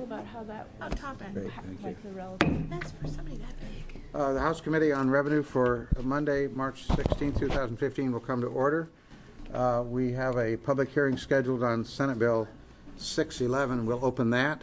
about how that Oh, top end. Great, thank like you. the relative. That's for somebody that big. The House Committee on Revenue for Monday, March 16, 2015 will come to order. We have a public hearing scheduled on Senate Bill 611. We'll open that.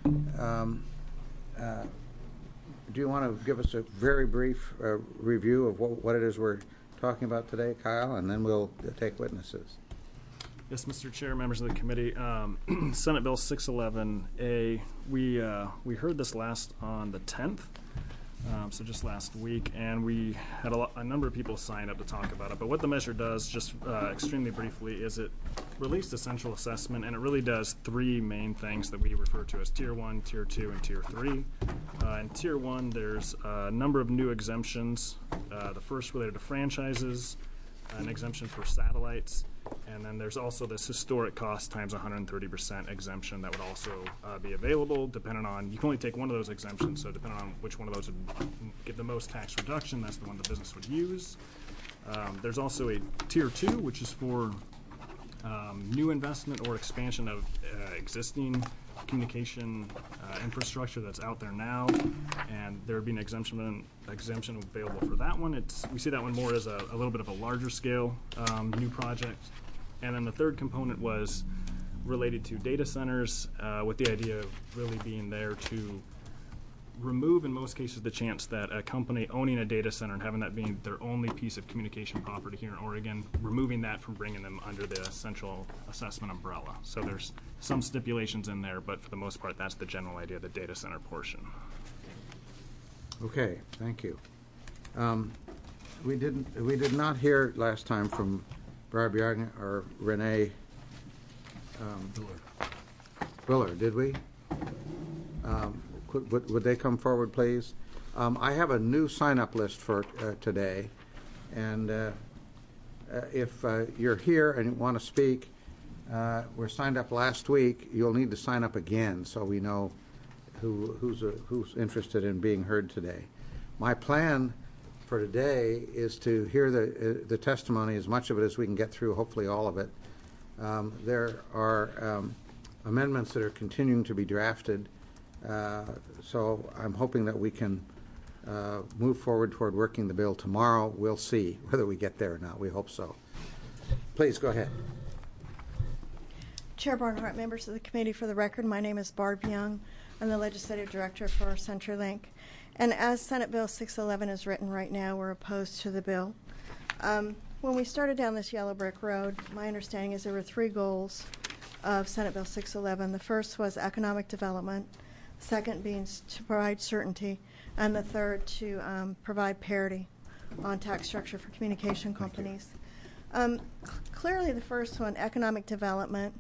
Do you want to give us a very brief review of what it is we're talking about today, Kyle, and then we'll take witnesses. Yes, Mr. Chair, members of the committee. Senate Bill 611A, we heard this last on the 10th, so just last week, and we had a number of people sign up to talk about it. But what the measure does, just extremely briefly, is it released essential assessment, and it really does three main things that we refer to as Tier 1, Tier 2, and Tier 3. In Tier 1, there's a number of new exemptions. The first related to franchises, an exemption for satellites, and then there's also this historic cost times 130% exemption that would also be available depending on, you can only take one of those exemptions, so depending on which one of those would get the most tax reduction, that's the one the business would use. There's also a Tier 2, which is for new investment or expansion of existing communication infrastructure that's out there now, and there would be an exemption available for that one. We see that one more as a little bit of a larger scale new project. And then the third component was related to data centers, with the idea of really being there to remove, in most cases, the chance that a company owning a data center and having that being their only piece of communication property here in Oregon, removing that from bringing them under the essential assessment umbrella. So there's some stipulations in there, but for the most part, that's the general idea of the data center portion. Okay, thank you. We did not hear last time from Barb Yarden or Renee Buller, did we? Would they come forward, please? I have a new sign-up list for today, and if you're here and want to speak, we're signed up last week. You'll need to sign up again so we know who's interested in being heard today. My plan for today is to hear the testimony, as much of it as we can get through, hopefully all of it. There are amendments that are continuing to be drafted, so I'm hoping that we can move forward toward working the bill tomorrow. We'll see whether we get there or not. We hope so. Please go ahead. Chair Barnhart, members of the committee, for the record, my name is Barb Young. I'm the legislative director for CenturyLink. And as Senate Bill 611 is written right now, we're opposed to the bill. When we started down this yellow brick road, my understanding is there were three goals of Senate Bill 611. The first was economic development, the second being to provide certainty, and the third to provide parity on tax structure for communication companies. Clearly the first one, economic development,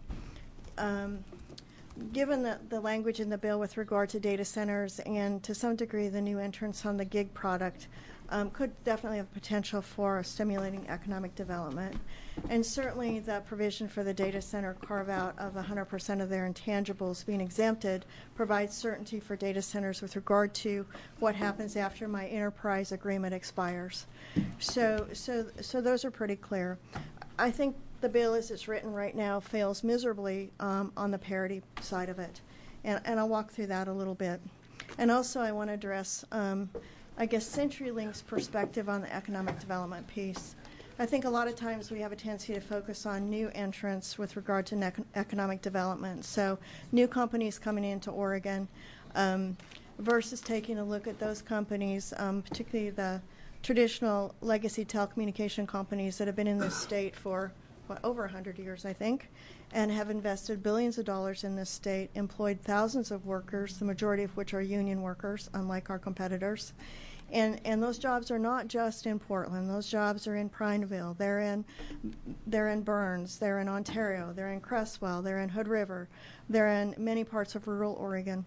given the language in the bill with regard to data centers and to some degree the new entrance on the gig product, could definitely have potential for stimulating economic development. And certainly the provision for the data center carve-out of 100% of their intangibles being exempted provides certainty for data centers with regard to what happens after my enterprise agreement expires. So those are pretty clear. I think the bill as it's written right now fails miserably on the parity side of it. And I'll walk through that a little bit. And also I want to address, I guess, CenturyLink's perspective on the economic development piece. I think a lot of times we have a tendency to focus on new entrants with regard to economic development. So new companies coming into Oregon versus taking a look at those companies, particularly the traditional legacy telecommunication companies that have been in this state for over 100 years, I think, and have invested billions of dollars in this state, employed thousands of workers, the majority of which are union workers, unlike our competitors. And those jobs are not just in Portland. Those jobs are in Prineville. They're in Burns. They're in Ontario. They're in Cresswell. They're in Hood River. They're in many parts of rural Oregon.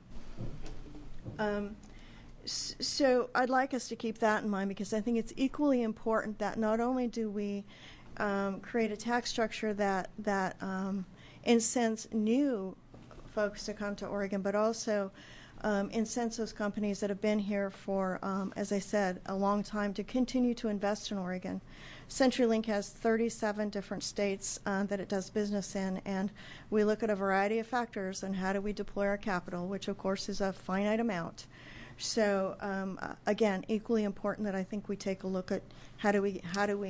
So I'd like us to keep that in mind, because I think it's equally important that not only do we create a tax structure that incents new folks to come to Oregon, but also incents those companies that have been here for, as I said, a long time to continue to invest in Oregon. CenturyLink has 37 different states that it does business in, and we look at a variety of factors on how do we deploy our capital, which of course is a finite amount. So again, equally important that I think we take a look at how do we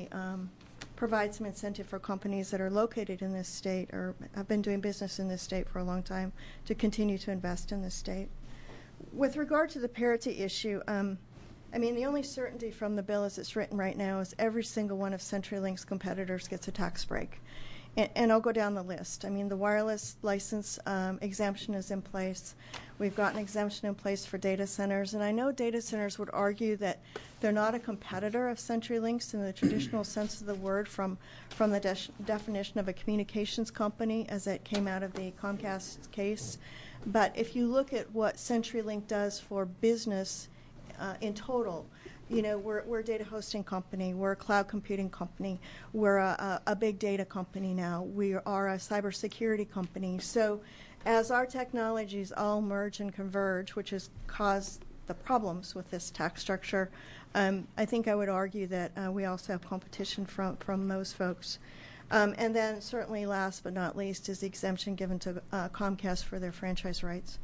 provide some incentive for companies that are located in this state or have been doing business in this state for a long time to continue to invest in this state. With regard to the parity issue, I mean, the only certainty from the bill as it's written right now is every single one of CenturyLink's competitors gets a tax break. And I'll go down the list. I mean, the wireless license exemption is in place. We've got an exemption in place for data centers. And I know data centers would argue that they're not a competitor of CenturyLink's in the traditional sense of the word from the definition of a communications company as it came out of the Comcast case. But if you look at what CenturyLink does for business in total, you know, we're a data hosting company, we're a cloud computing company, we're a big data company now, we are a cybersecurity company. So as our technologies all merge and converge, which has caused the problems with this tax structure, I think I would argue that we also have competition from those folks. And then certainly last but not least is the exemption given to Comcast for their franchise rights.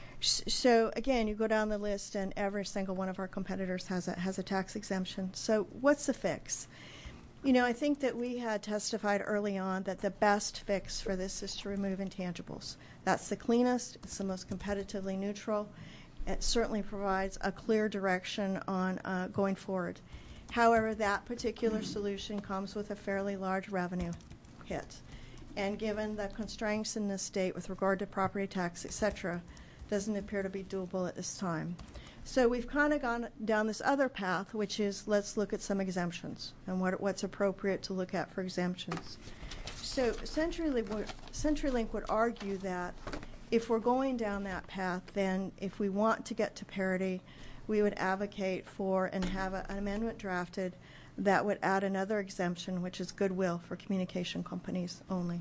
So again, you go down the list, and every single one of our competitors has a tax exemption. So what's the fix? You know, I think that we had testified early on that the best fix for this is to remove intangibles. That's the cleanest. It's the most competitively neutral. It certainly provides a clear direction on going forward. However, that particular solution comes with a fairly large revenue hit, and given the constraints in this state with regard to property tax, etc., doesn't appear to be doable at this time. So we've kind of gone down this other path, which is let's look at some exemptions and what's appropriate to look at for exemptions. So CenturyLink would argue that if we're going down that path, then if we want to get to parity, we would advocate for and have an amendment drafted that would add another exemption, which is goodwill for communication companies only.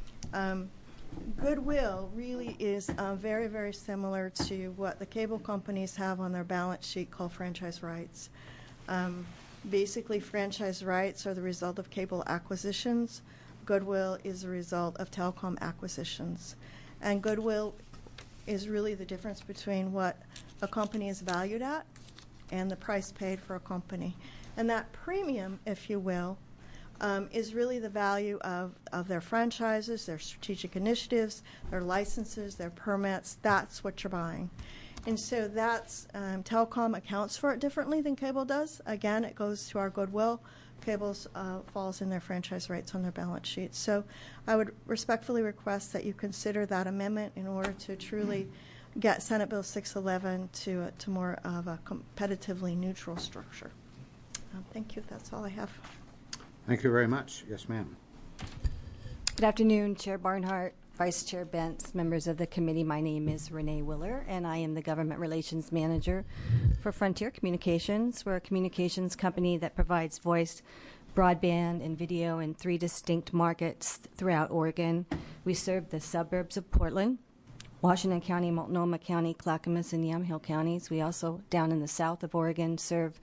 Goodwill really is very, very similar to what the cable companies have on their balance sheet called franchise rights. Basically, franchise rights are the result of cable acquisitions. Goodwill is the result of telecom acquisitions. And goodwill is really the difference between what a company is valued at and the price paid for a company. And that premium, if you will, is really the value of their franchises, their strategic initiatives, their licenses, their permits. That's what you're buying. And so that's, telecom accounts for it differently than cable does. Again, it goes to our goodwill. Cable's falls in their franchise rights on their balance sheet. So I would respectfully request that you consider that amendment in order to truly get Senate Bill 611 to more of a competitively neutral structure. Thank you. That's all I have. Thank you very much. Yes, ma'am. Good afternoon, Chair Barnhart, Vice Chair Bentz, members of the committee. My name is Renee Willer, and I am the Government Relations Manager for Frontier Communications. We're a communications company that provides voice, broadband, and video in 3 distinct markets throughout Oregon. We serve the suburbs of Portland, Washington County, Multnomah County, Clackamas, and Yamhill counties. We also, down in the south of Oregon, serve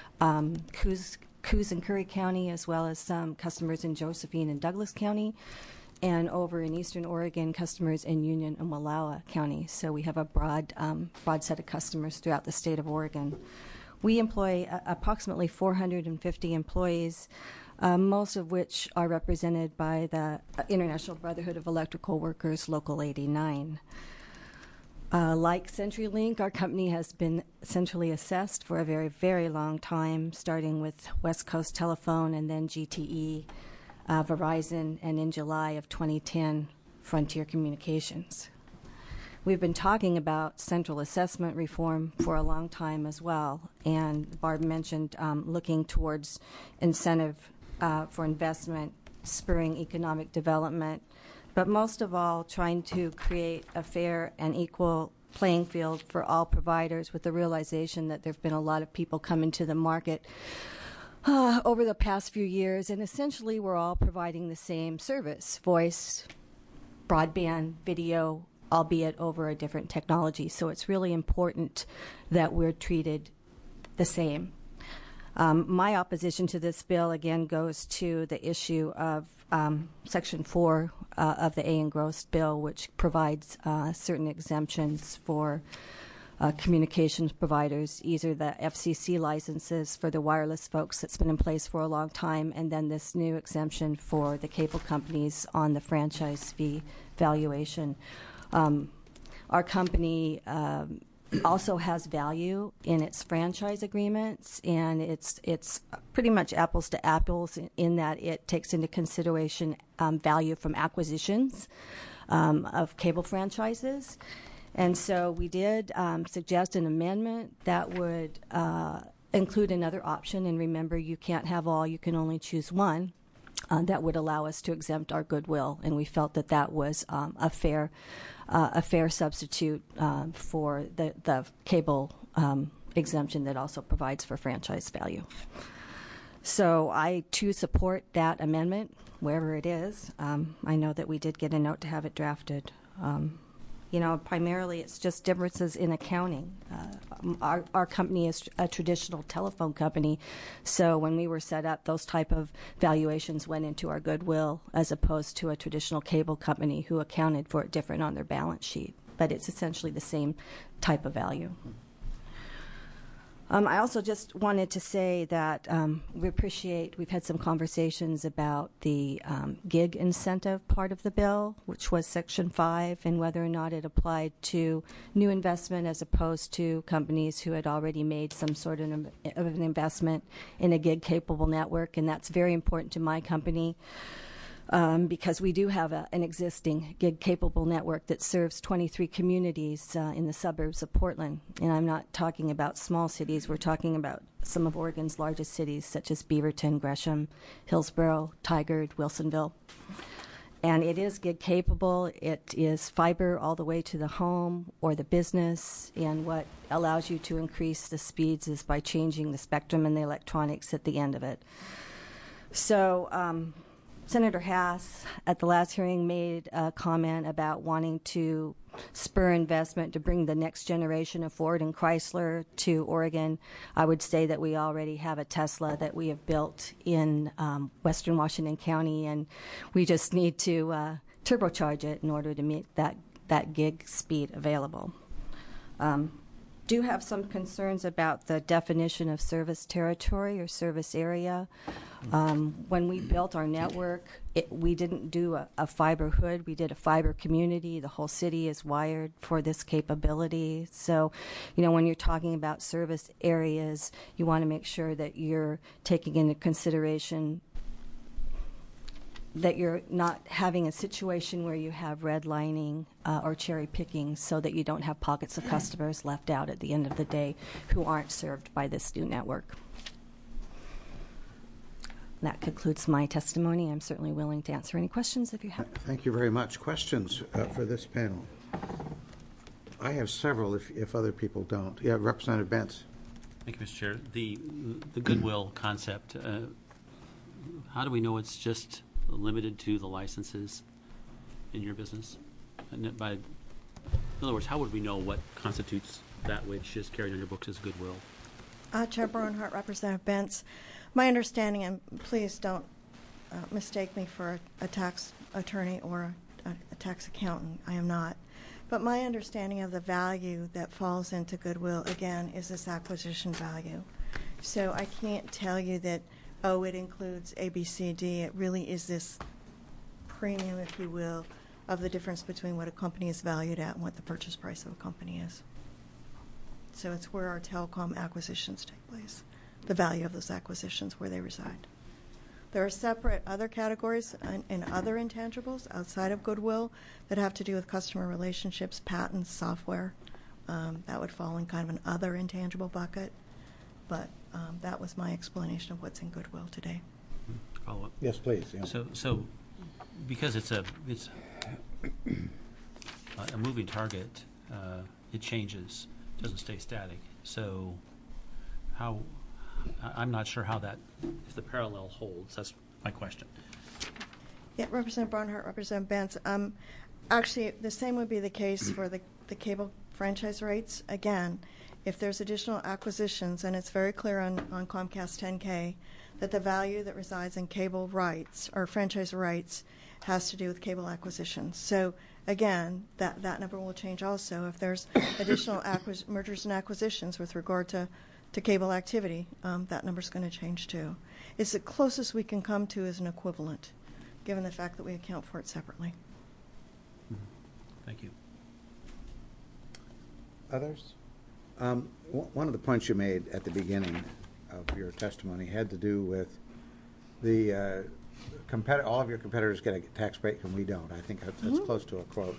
Coos and Curry County, as well as some customers in Josephine and Douglas County, and over in eastern Oregon, customers in Union and Wallowa County. So we have a broad set of customers throughout the state of Oregon. We employ approximately 450 employees, most of which are represented by the International Brotherhood of Electrical Workers, Local 89. Like CenturyLink, our company has been centrally assessed for a very, very long time, starting with West Coast Telephone and then GTE, Verizon, and in July of 2010, Frontier Communications. We've been talking about central assessment reform for a long time as well, and Barb mentioned looking towards incentive for investment, spurring economic development, but most of all, trying to create a fair and equal playing field for all providers, with the realization that there have been a lot of people come into the market over the past few years, and essentially we're all providing the same service: voice, broadband, video, albeit over a different technology. So it's really important that we're treated the same. My opposition to this bill, again, goes to the issue of Section 4 of the A engrossed bill, which provides certain exemptions for communications providers, either the FCC licenses for the wireless folks that's been in place for a long time, and then this new exemption for the cable companies on the franchise fee valuation. Our company also has value in its franchise agreements, and it's pretty much apples to apples in that it takes into consideration value from acquisitions of cable franchises. And so we did suggest an amendment that would include another option. And remember, you can't have all, you can only choose one. That would allow us to exempt our goodwill. And we felt that that was a fair substitute for the cable exemption that also provides for franchise value. So I, too, support that amendment, wherever it is. I know that we did get a note to have it drafted. Primarily it's just differences in accounting. Our company is a traditional telephone company, so when we were set up, those type of valuations went into our goodwill as opposed to a traditional cable company who accounted for it different on their balance sheet. But it's essentially the same type of value. I also just wanted to say that we've had some conversations about the gig incentive part of the bill, which was Section 5, and whether or not it applied to new investment as opposed to companies who had already made some sort of an investment in a gig-capable network. And that's very important to my company. Because we do have an existing gig-capable network that serves 23 communities in the suburbs of Portland. And I'm not talking about small cities. We're talking about some of Oregon's largest cities, such as Beaverton, Gresham, Hillsborough, Tigard, Wilsonville. And it is gig-capable. It is fiber all the way to the home or the business. And what allows you to increase the speeds is by changing the spectrum and the electronics at the end of it. So Senator Haas at the last hearing made a comment about wanting to spur investment to bring the next generation of Ford and Chrysler to Oregon. I would say that we already have a Tesla that we have built in western Washington County, and we just need to turbocharge it in order to make that gig speed available. Do have some concerns about the definition of service territory or service area. When we built our network, we didn't do a fiber hood. We did a fiber community. The whole city is wired for this capability. So, when you're talking about service areas, you want to make sure that you're taking into consideration that you're not having a situation where you have redlining or cherry picking so that you don't have pockets of customers left out at the end of the day who aren't served by this new network. That concludes my testimony. I'm certainly willing to answer any questions if you have. Thank you very much. Questions for this panel? I have several if other people don't. Yeah, Representative Bentz. Thank you, Mr. Chair. The goodwill concept, how do we know it's just limited to the licenses in your business? And in other words, how would we know what constitutes that which is carried on your books as goodwill? Chair Bernhardt, Representative Bentz. My understanding, and please don't mistake me for a tax attorney or a tax accountant, I am not. But my understanding of the value that falls into goodwill, again, is this acquisition value. So I can't tell you that, it includes A, B, C, D. It really is this premium, if you will, of the difference between what a company is valued at and what the purchase price of a company is. So it's where our telecom acquisitions take place, the value of those acquisitions, where they reside. There are separate other categories and other intangibles outside of goodwill that have to do with customer relationships, patents, software. That would fall in kind of an other intangible bucket. But that was my explanation of what's in goodwill today. Follow up. Yes, please. Yeah. So because it's a moving target, it changes, doesn't stay static. So I'm not sure how that, if the parallel holds. That's my question. Yeah, Representative Barnhart, Representative Bentz. Actually, the same would be the case for the cable franchise rates. Again, if there's additional acquisitions, and it's very clear on Comcast 10K that the value that resides in cable rights or franchise rights has to do with cable acquisitions. So again, that number will change also if there's additional mergers and acquisitions with regard to cable activity. That number's going to change too. It's the closest we can come to as an equivalent, given the fact that we account for it separately. Thank you. Others? One of the points you made at the beginning of your testimony had to do with the all of your competitors get a tax break and we don't. I think that's close to a quote.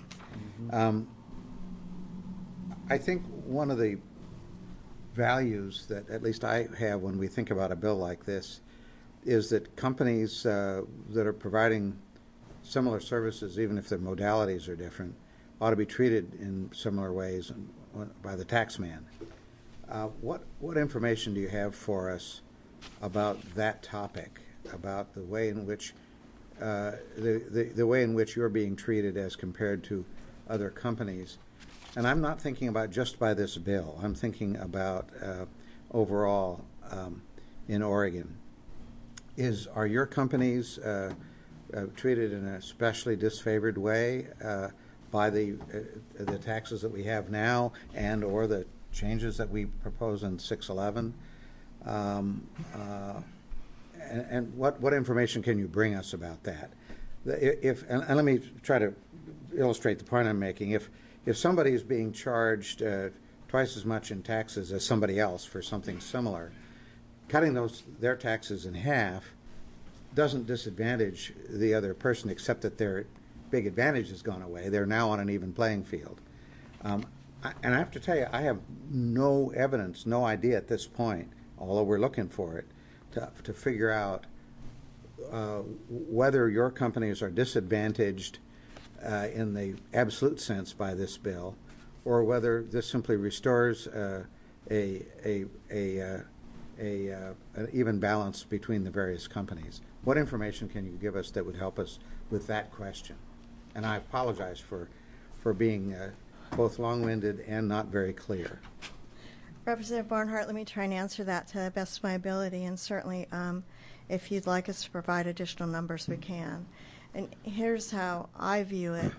I think one of the values that at least I have when we think about a bill like this is that companies that are providing similar services, even if their modalities are different, ought to be treated in similar ways by the tax man. What information do you have for us about that topic, about the way in which the way in which you're being treated as compared to other companies? And I'm not thinking about just by this bill. I'm thinking about overall in Oregon. Are your companies treated in a especially disfavored way by the taxes that we have now and or the changes that we propose in 611? And what information can you bring us about that? And let me try to illustrate the point I'm making. If somebody is being charged twice as much in taxes as somebody else for something similar, cutting their taxes in half doesn't disadvantage the other person, except that their big advantage has gone away. They're now on an even playing field. And I have to tell you, I have no evidence, no idea at this point, although we're looking for it, to figure out whether your companies are disadvantaged in the absolute sense by this bill, or whether this simply restores an even balance between the various companies. What information can you give us that would help us with that question? And I apologize for being both long-winded and not very clear. Representative Barnhart, let me try and answer that to the best of my ability, and certainly if you'd like us to provide additional numbers, we can. And here's how I view it.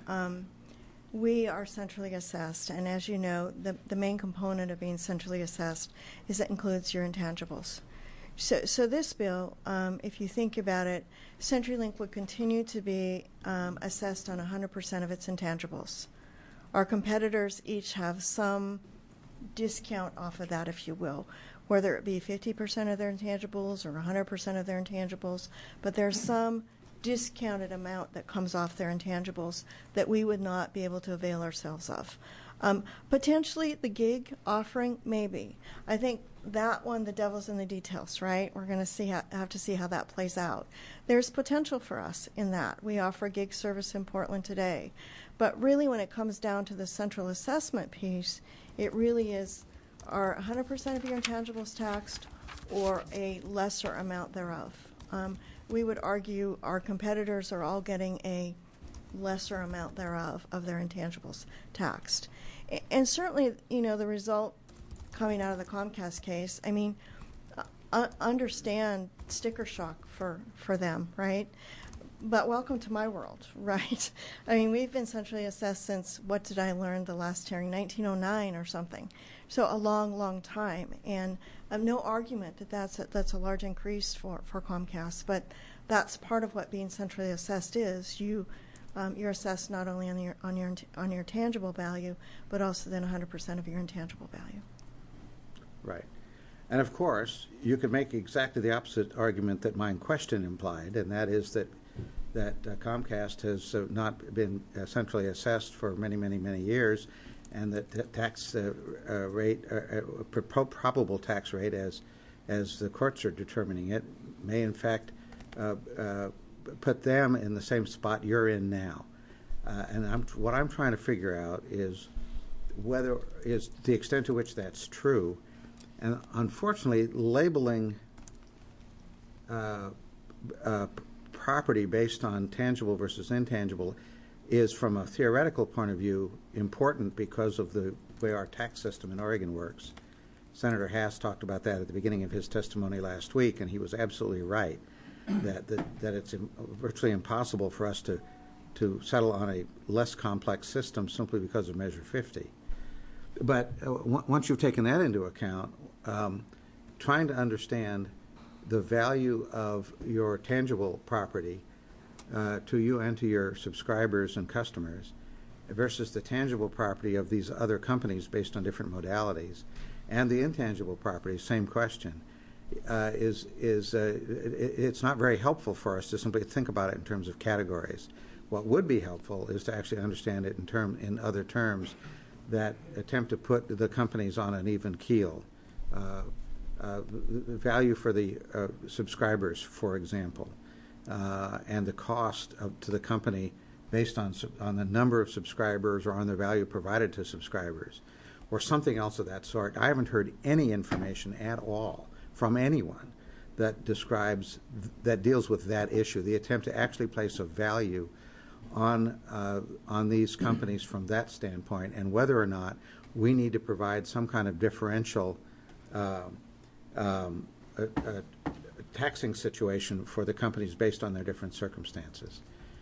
We are centrally assessed, and as you know, the main component of being centrally assessed is it includes your intangibles. So this bill, if you think about it, CenturyLink would continue to be assessed on 100% of its intangibles. Our competitors each have some discount off of that, if you will, whether it be 50% of their intangibles or 100% of their intangibles, but there's some discounted amount that comes off their intangibles that we would not be able to avail ourselves of. Potentially the gig offering, maybe. I think that one, the devil's in the details, right? We're going to have to see how that plays out. There's potential for us in that. We offer gig service in Portland today. But really when it comes down to the central assessment piece, it really is, are 100% of your intangibles taxed or a lesser amount thereof? We would argue our competitors are all getting a lesser amount thereof of their intangibles taxed. And certainly, the result coming out of the Comcast case, I mean, understand sticker shock for them, right? But welcome to my world, right? I mean, we've been centrally assessed since, what did I learn the last hearing, 1909 or something. So a long, long time. And no argument that that's a large increase for Comcast, but that's part of what being centrally assessed is. You're assessed not only on your tangible value, but also then 100% of your intangible value. Right. And of course, you could make exactly the opposite argument that my question implied, and that is that Comcast has not been centrally assessed for many, many, many years, and that the tax rate, probable tax rate, as the courts are determining it, may in fact put them in the same spot you're in now. And what I'm trying to figure out is the extent to which that's true. And unfortunately, labeling property based on tangible versus intangible is, from a theoretical point of view, important because of the way our tax system in Oregon works. Senator Hass talked about that at the beginning of his testimony last week, and he was absolutely right that it's virtually impossible for us to settle on a less complex system simply because of Measure 50. But once you've taken that into account, trying to understand the value of your tangible property to you and to your subscribers and customers versus the tangible property of these other companies based on different modalities, and the intangible property, same question, it's not very helpful for us to simply think about it in terms of categories. What would be helpful is to actually understand it in other terms that attempt to put the companies on an even keel. Value for the subscribers, for example, and the cost to the company based on the number of subscribers or on the value provided to subscribers, or something else of that sort. I haven't heard any information at all from anyone that deals with that issue, the attempt to actually place a value on these companies from that standpoint, and whether or not we need to provide some kind of differential taxing situation for the companies based on their different circumstances.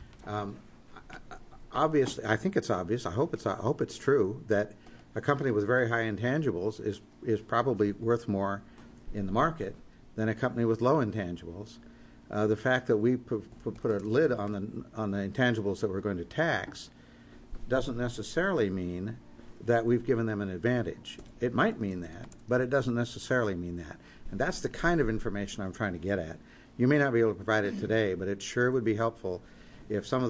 Obviously, I think it's obvious. I hope it's true that a company with very high intangibles is probably worth more in the market than a company with low intangibles. The fact that we put a lid on the intangibles that we're going to tax doesn't necessarily mean that we've given them an advantage. It might mean that, but it doesn't necessarily mean that. And that's the kind of information I'm trying to get at. You may not be able to provide it today, but it sure would be helpful if some of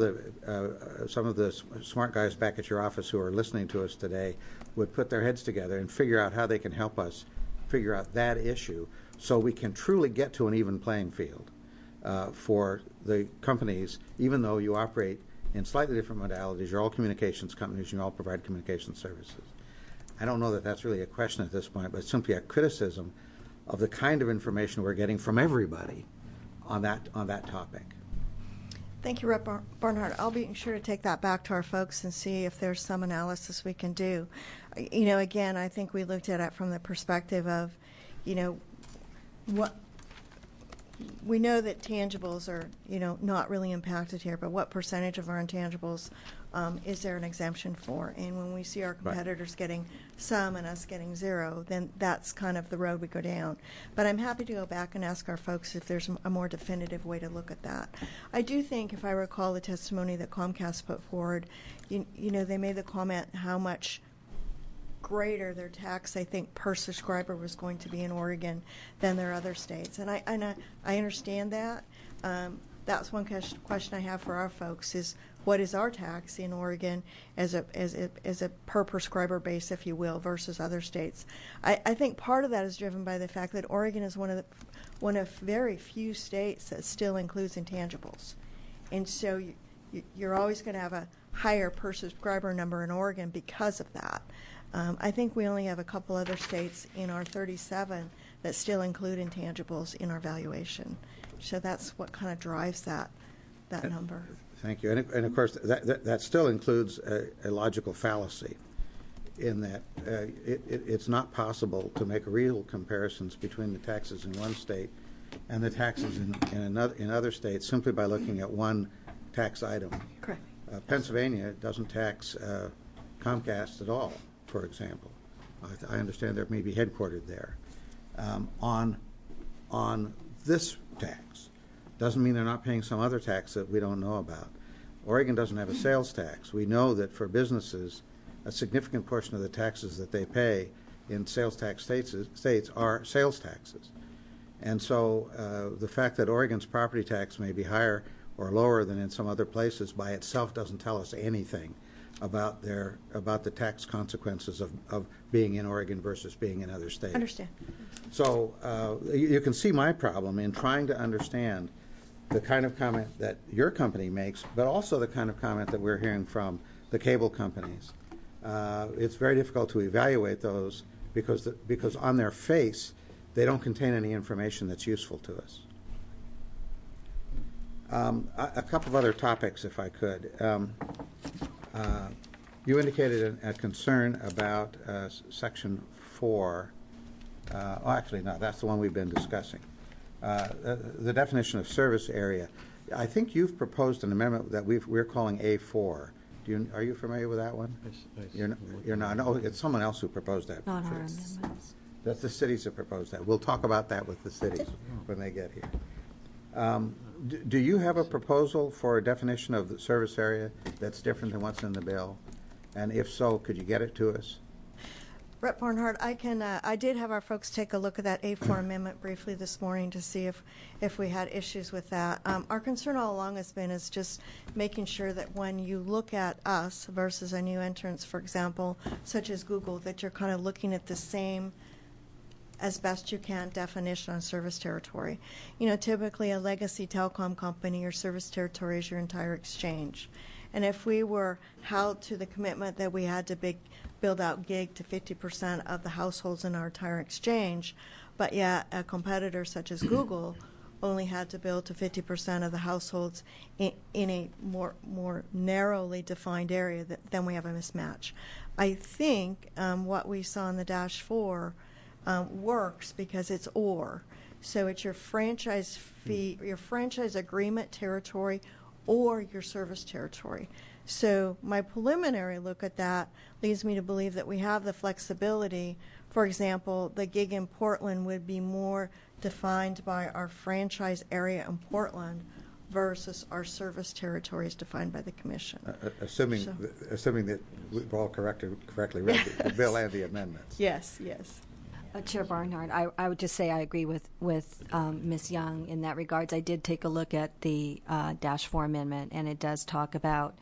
the smart guys back at your office who are listening to us today would put their heads together and figure out how they can help us figure out that issue so we can truly get to an even playing field for the companies, even though you operate in slightly different modalities. You're all communications companies and you all provide communication services. I don't know that that's really a question at this point, but it's simply a criticism of the kind of information we're getting from everybody on that topic. Thank you, Rep. Barnhart. I'll be sure to take that back to our folks and see if there's some analysis we can do. Again, I think we looked at it from the perspective of, what we know that tangibles are, not really impacted here, but what percentage of our intangibles is there an exemption for? And when we see our competitors getting some and us getting zero, then that's kind of the road we go down. But I'm happy to go back and ask our folks if there's a more definitive way to look at that. I do think, if I recall the testimony that Comcast put forward, they made the comment how much greater their tax, I think, per subscriber was going to be in Oregon than their other states. And I understand that. That's one question I have for our folks is, what is our tax in Oregon as a per prescriber base, if you will, versus other states? I think part of that is driven by the fact that Oregon is one of very few states that still includes intangibles. And so you're always going to have a higher per subscriber number in Oregon because of that. I think we only have a couple other states in our 37 that still include intangibles in our valuation. So that's what kind of drives that number. Thank you. And of course, that still includes a logical fallacy in that it's not possible to make real comparisons between the taxes in one state and the taxes in other states simply by looking at one tax item. Correct. Pennsylvania doesn't tax Comcast at all, for example. I understand they may be headquartered there. On this tax, doesn't mean they're not paying some other tax that we don't know about. Oregon doesn't have a sales tax. We know that for businesses, a significant portion of the taxes that they pay in sales tax states are sales taxes. And so the fact that Oregon's property tax may be higher or lower than in some other places by itself doesn't tell us anything about the tax consequences of being in Oregon versus being in other states. Understand. So you can see my problem in trying to understand the kind of comment that your company makes, but also the kind of comment that we're hearing from the cable companies. It's very difficult to evaluate those because on their face, they don't contain any information that's useful to us. A couple of other topics, if I could. You indicated a concern about Section 4. Actually, no, that's the one we've been discussing. The definition of service area. I think you've proposed an amendment that we're calling A4. Are you familiar with that one? You're not. No, it's someone else who proposed that. Not our amendments. That's the cities that proposed that. We'll talk about that with the cities when they get here. Do you have a proposal for a definition of the service area that's different than what's in the bill? And if so, could you get it to us? Rep. Barnhart, I did have our folks take a look at that A4 amendment briefly this morning to see if we had issues with that. Our concern all along has been is just making sure that when you look at us versus a new entrance, for example, such as Google, that you're kind of looking at the same as best you can definition on service territory. You know, typically a legacy telecom company, your service territory is your entire exchange. And if we were held to the commitment that we had to build out gig to 50% of the households in our entire exchange, but yet a competitor such as Google only had to build to 50% of the households in a more narrowly defined area, then we have a mismatch. I think what we saw in the Dash 4 works because it's or. So it's your franchise fee, your franchise agreement territory, or your service territory. So my preliminary look at that leads me to believe that we have the flexibility. For example, the gig in Portland would be more defined by our franchise area in Portland versus our service territories defined by the commission. Assuming that we've all correctly read the bill and the amendments. Yes, yes. Chair Barnhart, I would just say I agree with Ms. Young in that regards. I did take a look at the Dash 4 amendment, and it does talk about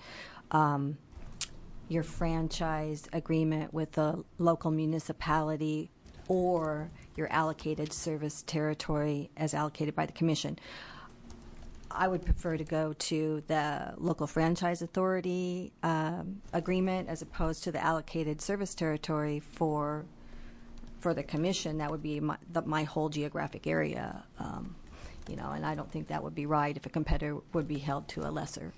your franchise agreement with the local municipality or your allocated service territory as allocated by the commission. I would prefer to go to the local franchise authority agreement as opposed to the allocated service territory for the commission. That would be my whole geographic area, and I don't think that would be right if a competitor would be held to a lesser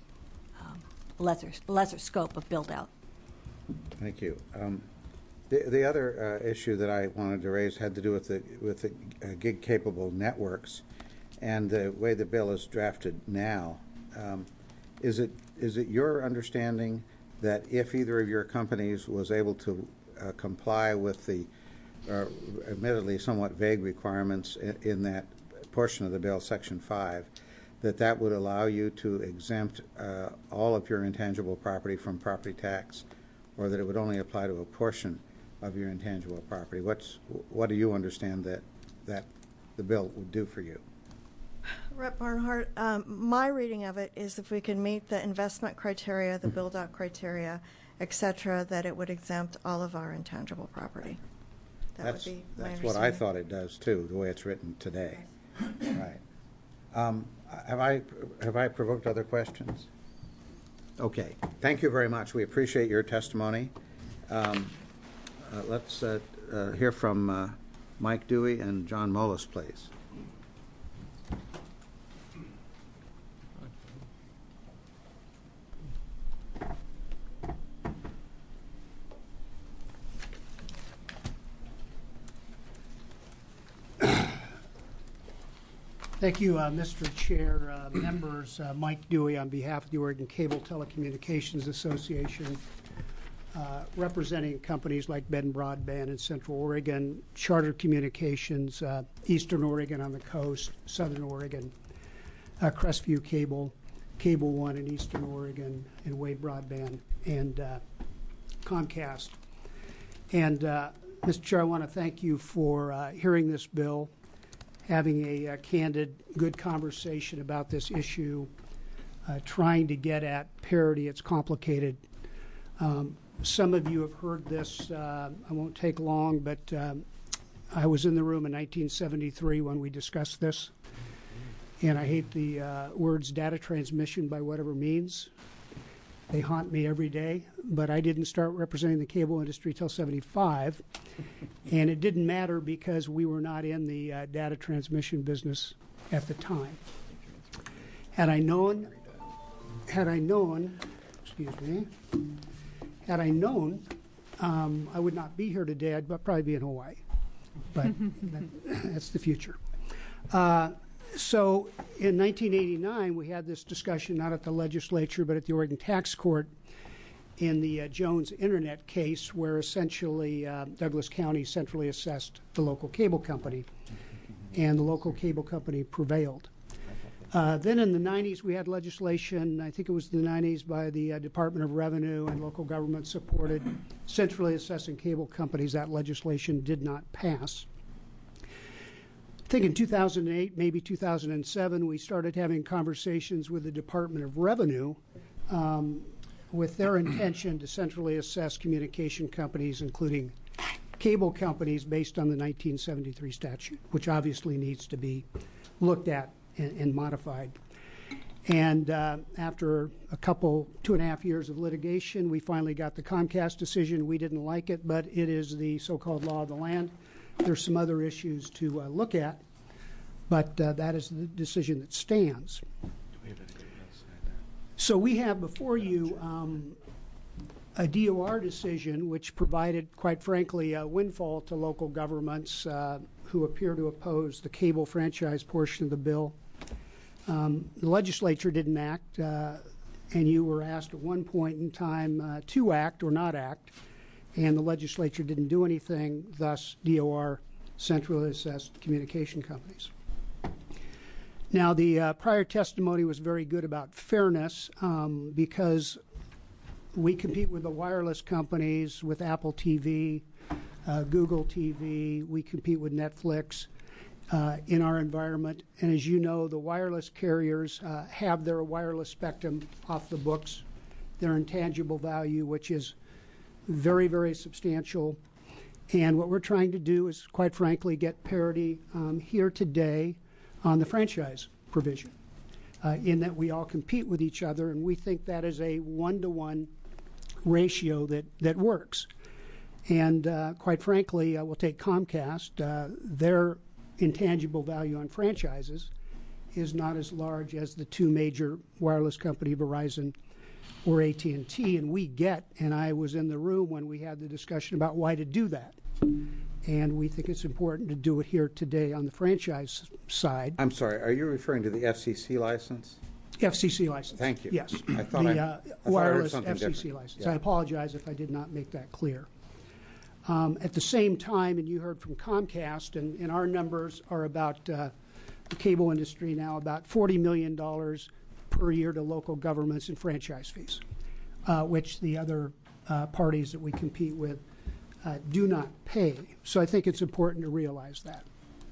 scope of build out. Thank you. The other issue that I wanted to raise had to do with the gig capable networks and the way the bill is drafted now. Is it your understanding that if either of your companies was able to comply with the admittedly somewhat vague requirements in that portion of the bill, Section 5, that would allow you to exempt all of your intangible property from property tax, or that it would only apply to a portion of your intangible property? What do you understand that the bill would do for you? Rep. Barnhart, my reading of it is if we can meet the investment criteria, the build-out criteria, et cetera, that it would exempt all of our intangible property. That's what I thought it does too, the way it's written today. Right. Have I provoked other questions? Okay. Thank you very much. We appreciate your testimony. Let's hear from Mike Dewey and John Mullis, please. Thank you, Mr. Chair, members. Mike Dewey on behalf of the Oregon Cable Telecommunications Association, representing companies like Bend Broadband in Central Oregon, Charter Communications, Eastern Oregon on the coast, Southern Oregon, Crestview Cable, Cable One in Eastern Oregon, and Wade Broadband, and Comcast. And Mr. Chair, I want to thank you for hearing this bill, having a candid, good conversation about this issue, trying to get at parity. It's complicated. Some of you have heard this. I won't take long, but I was in the room in 1973 when we discussed this, and I hate the words data transmission by whatever means. They haunt me every day, but I didn't start representing the cable industry till 75, and it didn't matter because we were not in the data transmission business at the time. Had I known, excuse me, had I known, I would not be here today. I'd probably be in Hawaii, but that's the future. So in 1989, we had this discussion not at the legislature, but at the Oregon Tax Court in the Jones Internet case, where essentially Douglas County centrally assessed the local cable company, and the local cable company prevailed. Then in the 90s, we had legislation, I think it was the 90s, by the Department of Revenue, and local government supported centrally assessing cable companies. That legislation did not pass. I think in 2008, maybe 2007, we started having conversations with the Department of Revenue with their intention to centrally assess communication companies, including cable companies, based on the 1973 statute, which obviously needs to be looked at and modified. And after a couple, 2.5 years of litigation, we finally got the Comcast decision. We didn't like it, but it is the so-called law of the land. There's some other issues to look at, but that is the decision that stands. So we have before you a DOR decision which provided, quite frankly, a windfall to local governments who appear to oppose the cable franchise portion of the bill. The legislature didn't act, and you were asked at one point in time to act or not act, and the legislature didn't do anything, thus DOR centrally assessed communication companies. Now, the prior testimony was very good about fairness because we compete with the wireless companies, with Apple TV, Google TV. We compete with Netflix in our environment. And as you know, the wireless carriers have their wireless spectrum off the books, their intangible value, which is very, very substantial. And what we're trying to do is, quite frankly, get parity here today on the franchise provision, in that we all compete with each other, and we think that is a one-to-one ratio that works. And quite frankly, we'll take Comcast. Their intangible value on franchises is not as large as the two major wireless company, Verizon or AT&T, and we get, and I was in the room when we had the discussion about why to do that. And we think it's important to do it here today on the franchise side. I'm sorry, are you referring to the FCC license? FCC license. Thank you. Yes. I thought I heard wireless something FCC different. license. Yeah. I apologize if I did not make that clear. At the same time, and you heard from Comcast, and our numbers are about the cable industry now, about $40 million per year to local governments in franchise fees, which the other parties that we compete with do not pay. So I think it's important to realize that.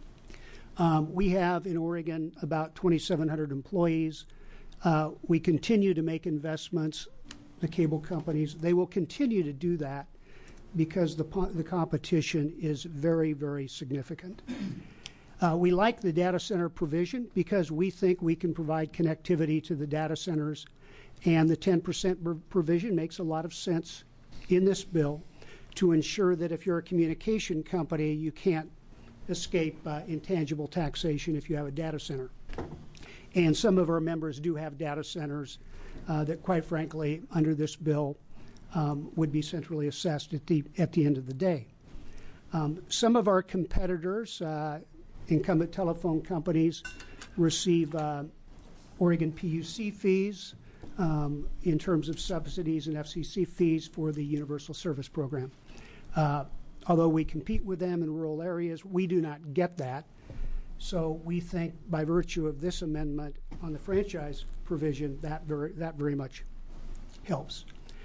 We have in Oregon about 2,700 employees. We continue to make investments, the cable companies. They will continue to do that because the competition is very, very significant. We like the data center provision because we think we can provide connectivity to the data centers, and the 10% provision makes a lot of sense in this bill to ensure that if you're a communication company, you can't escape intangible taxation if you have a data center. And some of our members do have data centers that, quite frankly, under this bill, would be centrally assessed at the end of the day. Some of our competitors, incumbent telephone companies, receive Oregon PUC fees in terms of subsidies and FCC fees for the Universal Service Program. Although we compete with them in rural areas, we do not get that. So we think by virtue of this amendment on the franchise provision, that very much helps.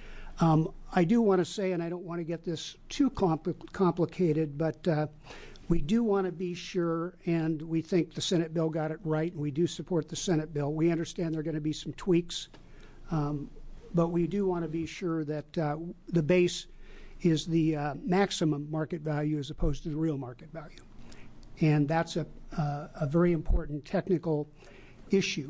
I do want to say, and I don't want to get this too complicated, but we do want to be sure, and we think the Senate bill got it right, and we do support the Senate bill. We understand there are going to be some tweaks, but we do want to be sure that the base is the maximum market value as opposed to the real market value. And that's a very important technical issue.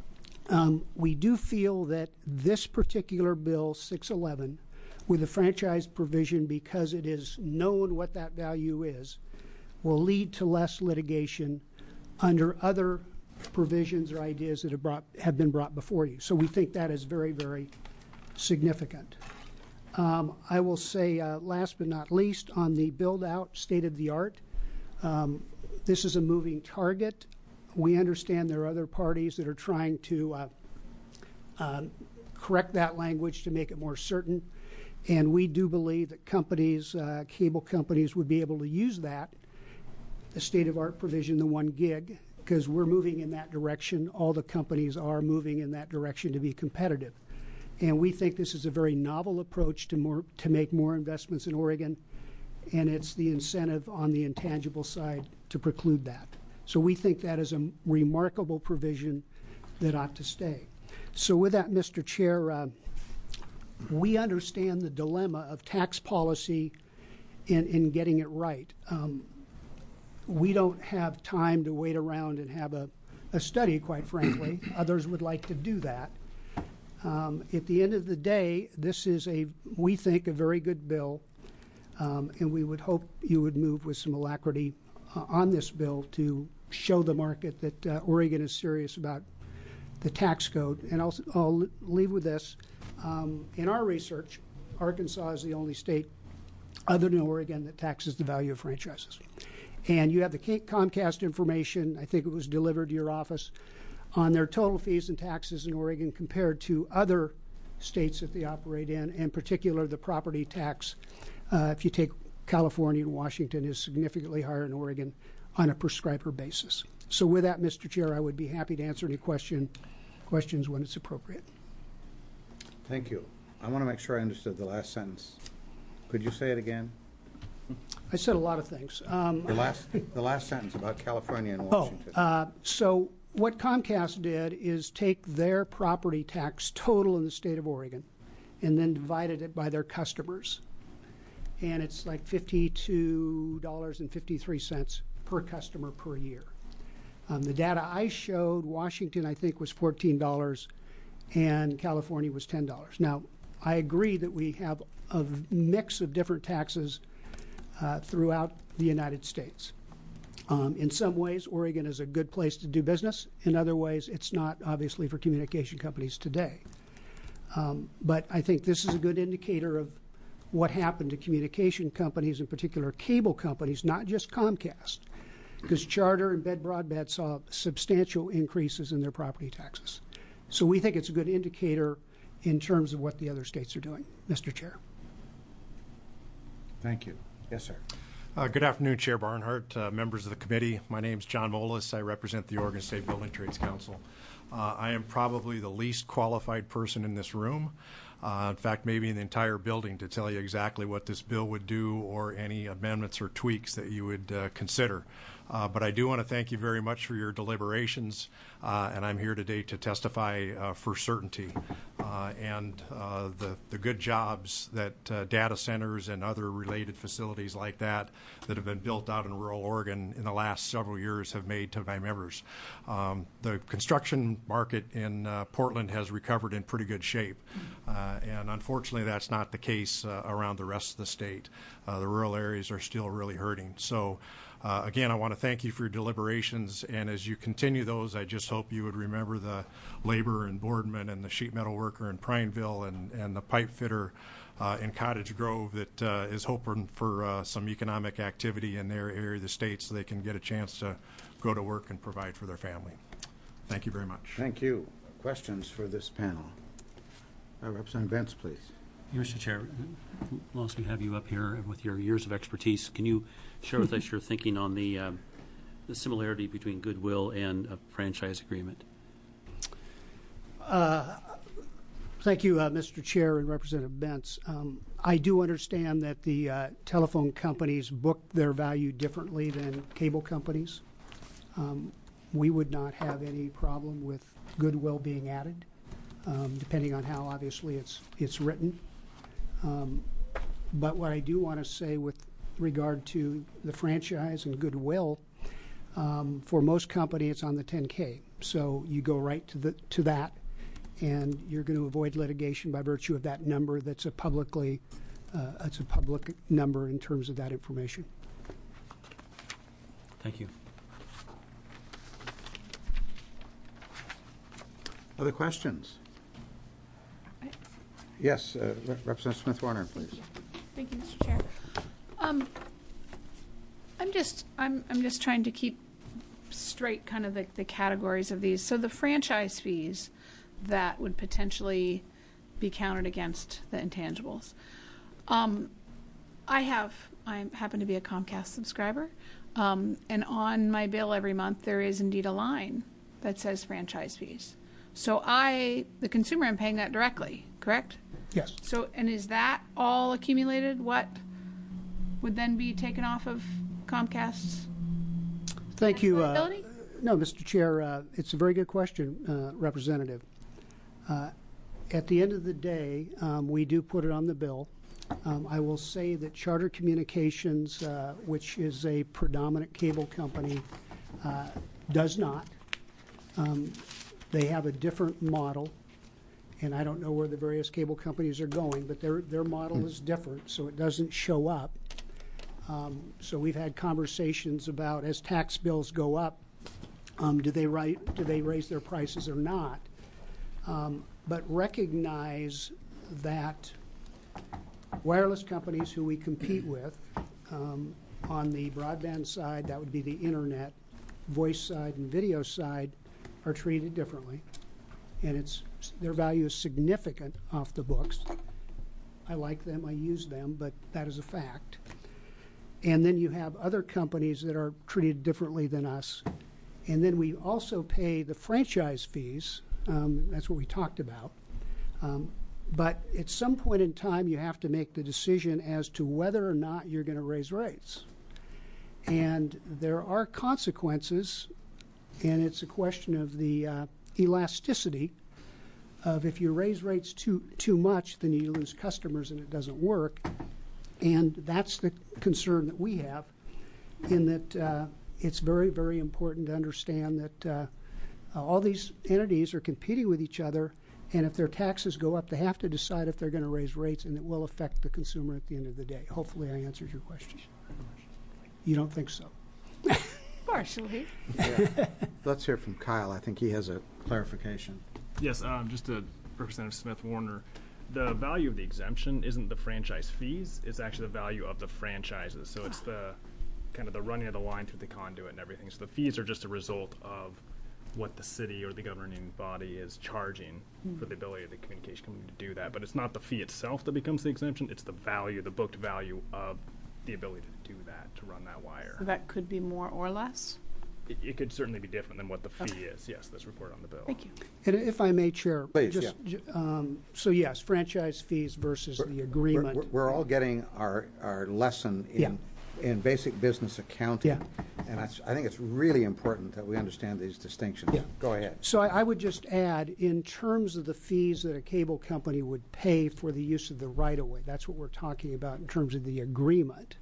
We do feel that this particular bill, 611, with the franchise provision, because it is known what that value is, will lead to less litigation under other provisions or ideas that have been brought before you. So we think that is very, very significant. I will say, last but not least, on the build-out, state-of-the-art, this is a moving target. We understand there are other parties that are trying to correct that language to make it more certain. And we do believe that companies, cable companies, would be able to use that, the state-of-art provision, the 1 gig, because we're moving in that direction. All the companies are moving in that direction to be competitive. And we think this is a very novel approach to make more investments in Oregon, and it's the incentive on the intangible side to preclude that. So we think that is a remarkable provision that ought to stay. So with that, Mr. Chair, we understand the dilemma of tax policy in getting it right. We don't have time to wait around and have a study, quite frankly. Others would like to do that. At the end of the day, this is, we think, a very good bill, and we would hope you would move with some alacrity on this bill to show the market that Oregon is serious about the tax code. And I'll leave with this. In our research, Arkansas is the only state other than Oregon that taxes the value of franchises. And you have the Comcast information, I think it was delivered to your office, on their total fees and taxes in Oregon compared to other states that they operate in particular the property tax. If you take California and Washington, is significantly higher in Oregon on a prescriber basis. So with that, Mr. Chair, I would be happy to answer any questions when it's appropriate. Thank you. I want to make sure I understood the last sentence. Could you say it again? I said a lot of things. The last sentence about California and Washington. So what Comcast did is take their property tax total in the state of Oregon and then divided it by their customers. And it's like $52.53 per customer per year. The data I showed, Washington, I think, was $14 and California was $10. Now, I agree that we have a mix of different taxes throughout the United States. In some ways, Oregon is a good place to do business. In other ways, it's not, obviously, for communication companies today. But I think this is a good indicator of what happened to communication companies, in particular cable companies, not just Comcast, because Charter and Bed Broadband saw substantial increases in their property taxes. So we think it's a good indicator in terms of what the other states are doing. Mr. Chair. Thank you. Yes, sir. Good afternoon, Chair Barnhart, members of the committee. My name is John Molis. I represent the Oregon State Building Trades Council. I am probably the least qualified person in this room, in fact, maybe in the entire building, to tell you exactly what this bill would do or any amendments or tweaks that you would consider. But I do want to thank you very much for your deliberations, and I'm here today to testify for certainty and the good jobs that data centers and other related facilities like that have been built out in rural Oregon in the last several years have made to my members. The construction market in Portland has recovered in pretty good shape, and unfortunately that's not the case around the rest of the state. The rural areas are still really hurting. So again, I want to thank you for your deliberations, and as you continue those, I just hope you would remember the laborer in Boardman and the sheet metal worker in Prineville and the pipe fitter in Cottage Grove that is hoping for some economic activity in their area of the state so they can get a chance to go to work and provide for their family. Thank you very much. Thank you. Questions for this panel? Representative Bentz, please. Mr. Chair, whilst we have you up here with your years of expertise, can you share with us your thinking on the similarity between goodwill and a franchise agreement? Thank you, Mr. Chair and Representative Bentz. I do understand that the telephone companies book their value differently than cable companies. We would not have any problem with goodwill being added, depending on how obviously it's written. But what I do want to say with regard to the franchise and goodwill, for most companies it's on the 10K. So you go right to that, and you're going to avoid litigation by virtue of that number. That's a public number in terms of that information. Thank you. Other questions? Yes, Representative Smith Warner, please. Thank you, Mr. Chair. I'm just trying to keep straight kind of the categories of these. So the franchise fees that would potentially be counted against the intangibles. I happen to be a Comcast subscriber, and on my bill every month there is indeed a line that says franchise fees. So the consumer, am paying that directly, correct? Yes. So, and is that all accumulated? What would then be taken off of Comcast's Thank you. liability? No, Mr. Chair, it's a very good question, Representative. At the end of the day, we do put it on the bill. I will say that Charter Communications, which is a predominant cable company, does not. They have a different model, and I don't know where the various cable companies are going, but their model is different, so it doesn't show up. So we've had conversations about, as tax bills go up, do they raise their prices or not? But recognize that wireless companies who we compete with on the broadband side, that would be the internet, voice side and video side, are treated differently, and their value is significant off the books. I like them, I use them, but that is a fact. And then you have other companies that are treated differently than us. And then we also pay the franchise fees. That's what we talked about. But at some point in time, you have to make the decision as to whether or not you're going to raise rates. And there are consequences, and it's a question of the elasticity of if you raise rates too much, then you lose customers and it doesn't work. And that's the concern that we have, in that it's very, very important to understand that all these entities are competing with each other, and if their taxes go up, they have to decide if they're going to raise rates, and it will affect the consumer at the end of the day. Hopefully I answered your question. You don't think so? Partially. Yeah. Let's hear from Kyle. I think he has a clarification. Yes, just to Representative Smith Warner, the value of the exemption isn't the franchise fees, it's actually the value of the franchises. So it's the kind of the running of the line through the conduit and everything. So the fees are just a result of what the city or the governing body is charging for the ability of the communication company to do that. But it's not the fee itself that becomes the exemption, it's the value, the booked value of the ability to do that, to run that wire. So that could be more or less? It could certainly be different than what the fee is, yes, that's reported on the bill. Thank you. And if I may, Chair. Please, So yes, franchise fees versus the agreement. We're all getting our lesson in basic business accounting. Yeah. And I think it's really important that we understand these distinctions. Yeah. Go ahead. So I would just add, in terms of the fees that a cable company would pay for the use of the right-of-way, that's what we're talking about in terms of the agreement.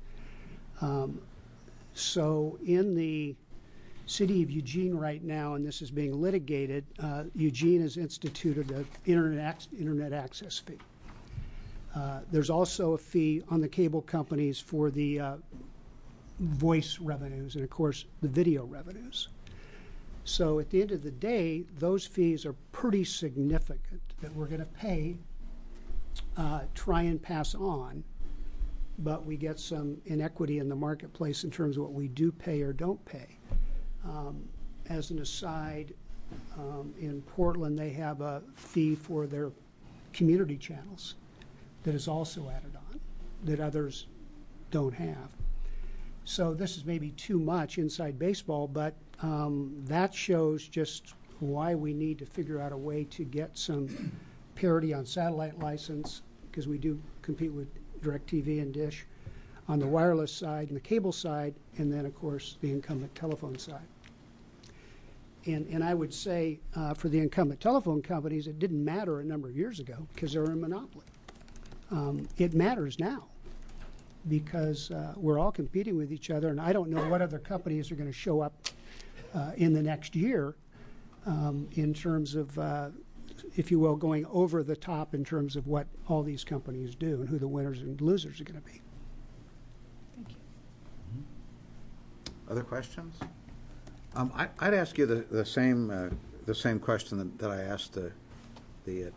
So in the City of Eugene right now, and this is being litigated, Eugene has instituted an internet access fee. There's also a fee on the cable companies for the voice revenues and, of course, the video revenues. So at the end of the day, those fees are pretty significant that we're going to pay, try and pass on, but we get some inequity in the marketplace in terms of what we do pay or don't pay. As an aside, in Portland, they have a fee for their community channels that is also added on that others don't have. So this is maybe too much inside baseball, but that shows just why we need to figure out a way to get some parity on satellite license, because we do compete with DirecTV and Dish on the wireless side and the cable side, and then, of course, the incumbent telephone side. And I would say for the incumbent telephone companies, it didn't matter a number of years ago because they were a monopoly. It matters now because we're all competing with each other, and I don't know what other companies are going to show up in the next year in terms of, if you will, going over the top in terms of what all these companies do and who the winners and losers are going to be. Thank you. Other questions? I'd ask you the same the same question that I asked the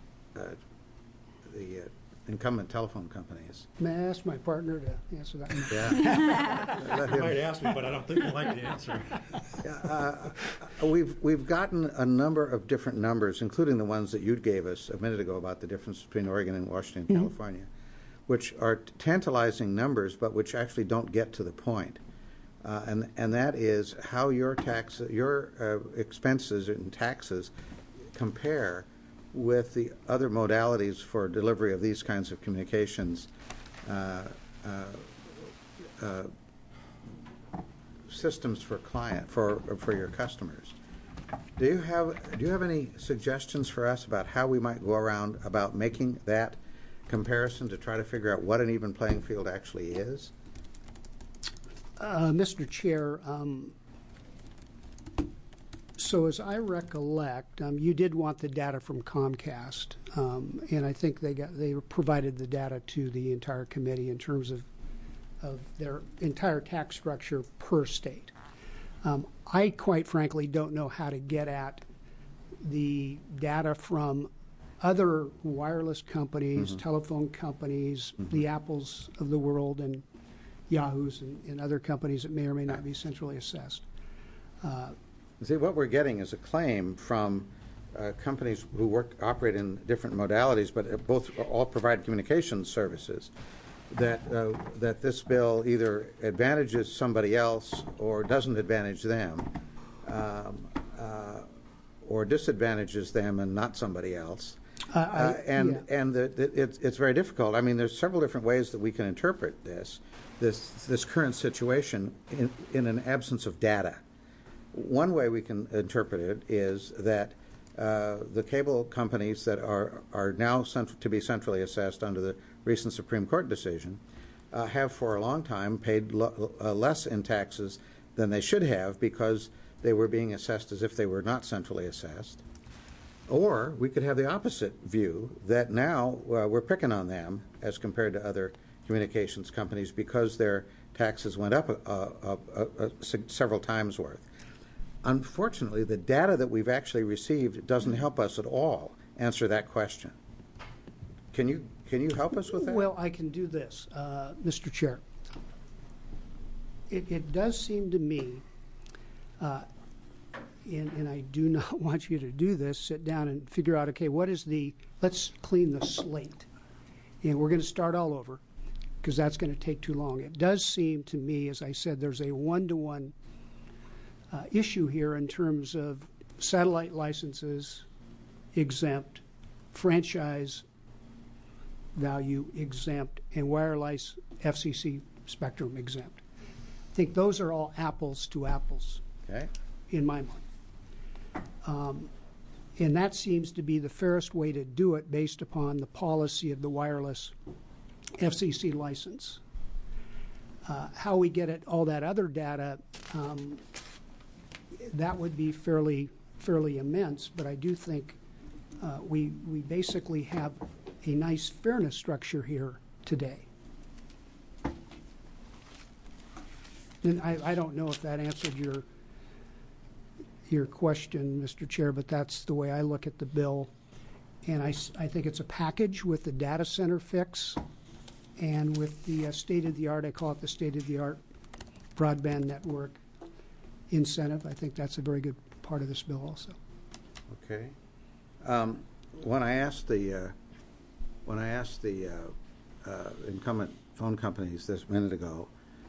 incumbent telephone companies. May I ask my partner to answer that? Yeah. Let You him- might ask me, but I don't think you like the answer. We've gotten a number of different numbers, including the ones that you gave us a minute ago about the difference between Oregon and Washington, California, which are tantalizing numbers, but which actually don't get to the point. And that is how your expenses and taxes compare with the other modalities for delivery of these kinds of communications systems for your customers. Do you have any suggestions for us about how we might go around about making that comparison to try to figure out what an even playing field actually is? Mr. Chair, so as I recollect, you did want the data from Comcast, and I think they provided the data to the entire committee in terms of their entire tax structure per state. I quite frankly don't know how to get at the data from other wireless companies, telephone companies, the Apples of the world, and Yahoos and other companies that may or may not be centrally assessed. See, what we're getting is a claim from companies who operate in different modalities, but all provide communications services, that this bill either advantages somebody else or doesn't advantage them, or disadvantages them and not somebody else. It's very difficult. I mean, there's several different ways that we can interpret this current situation in an absence of data. One way we can interpret it is that the cable companies that are now to be centrally assessed under the recent Supreme Court decision have for a long time paid less in taxes than they should have because they were being assessed as if they were not centrally assessed. Or we could have the opposite view that now we're picking on them as compared to other communications companies because their taxes went up several times worth. Unfortunately, the data that we've actually received doesn't help us at all answer that question. Can you help us with that? Well, I can do this, Mr. Chair. It does seem to me, and I do not want you to do this, sit down and figure out, okay, let's clean the slate. And we're going to start all over because that's going to take too long. It does seem to me, as I said, there's a one-to-one issue here in terms of satellite licenses exempt, franchise value exempt, and wireless FCC spectrum exempt. I think those are all apples to apples, okay, in my mind. And that seems to be the fairest way to do it based upon the policy of the wireless FCC license. How we get at all that other data, that would be fairly immense, but I do think we basically have a nice fairness structure here today. And I don't know if that answered your question, Mr. Chair, but that's the way I look at the bill. And I think it's a package with the data center fix and with the state-of-the-art, I call it the state-of-the-art broadband network incentive. I think that's a very good part of this bill also. Okay. When I asked the incumbent phone companies this minute ago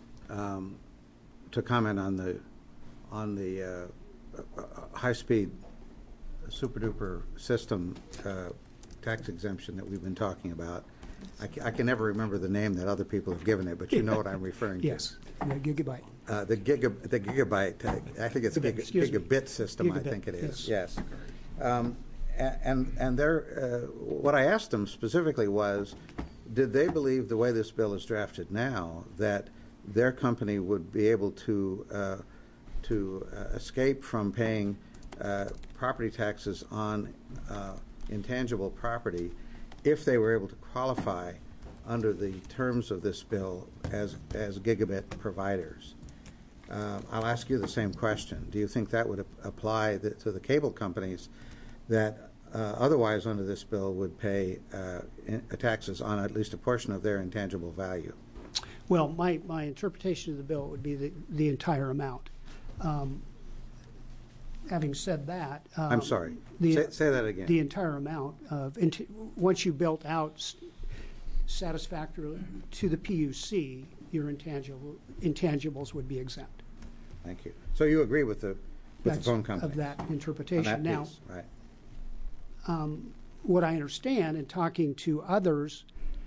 to comment on the high-speed super-duper system tax exemption that we've been talking about, I can never remember the name that other people have given it, but you know what I'm referring to. Yes, the gigabyte. The gigabyte, I think it's a gigabit system, I think it is. Yes. And what I asked them specifically was, did they believe the way this bill is drafted now that their company would be able to escape from paying property taxes on intangible property if they were able to qualify under the terms of this bill as gigabit providers? I'll ask you the same question. Do you think that would apply to the cable companies that otherwise under this bill would pay taxes on at least a portion of their intangible value? Well, my interpretation of the bill would be the entire amount. Having said that, I'm sorry. Say that again. The entire amount of once you built out satisfactorily to the PUC, your intangibles would be exempt. Thank you. So you agree with the phone company of that interpretation? On that now, piece, right? What I understand in talking to others,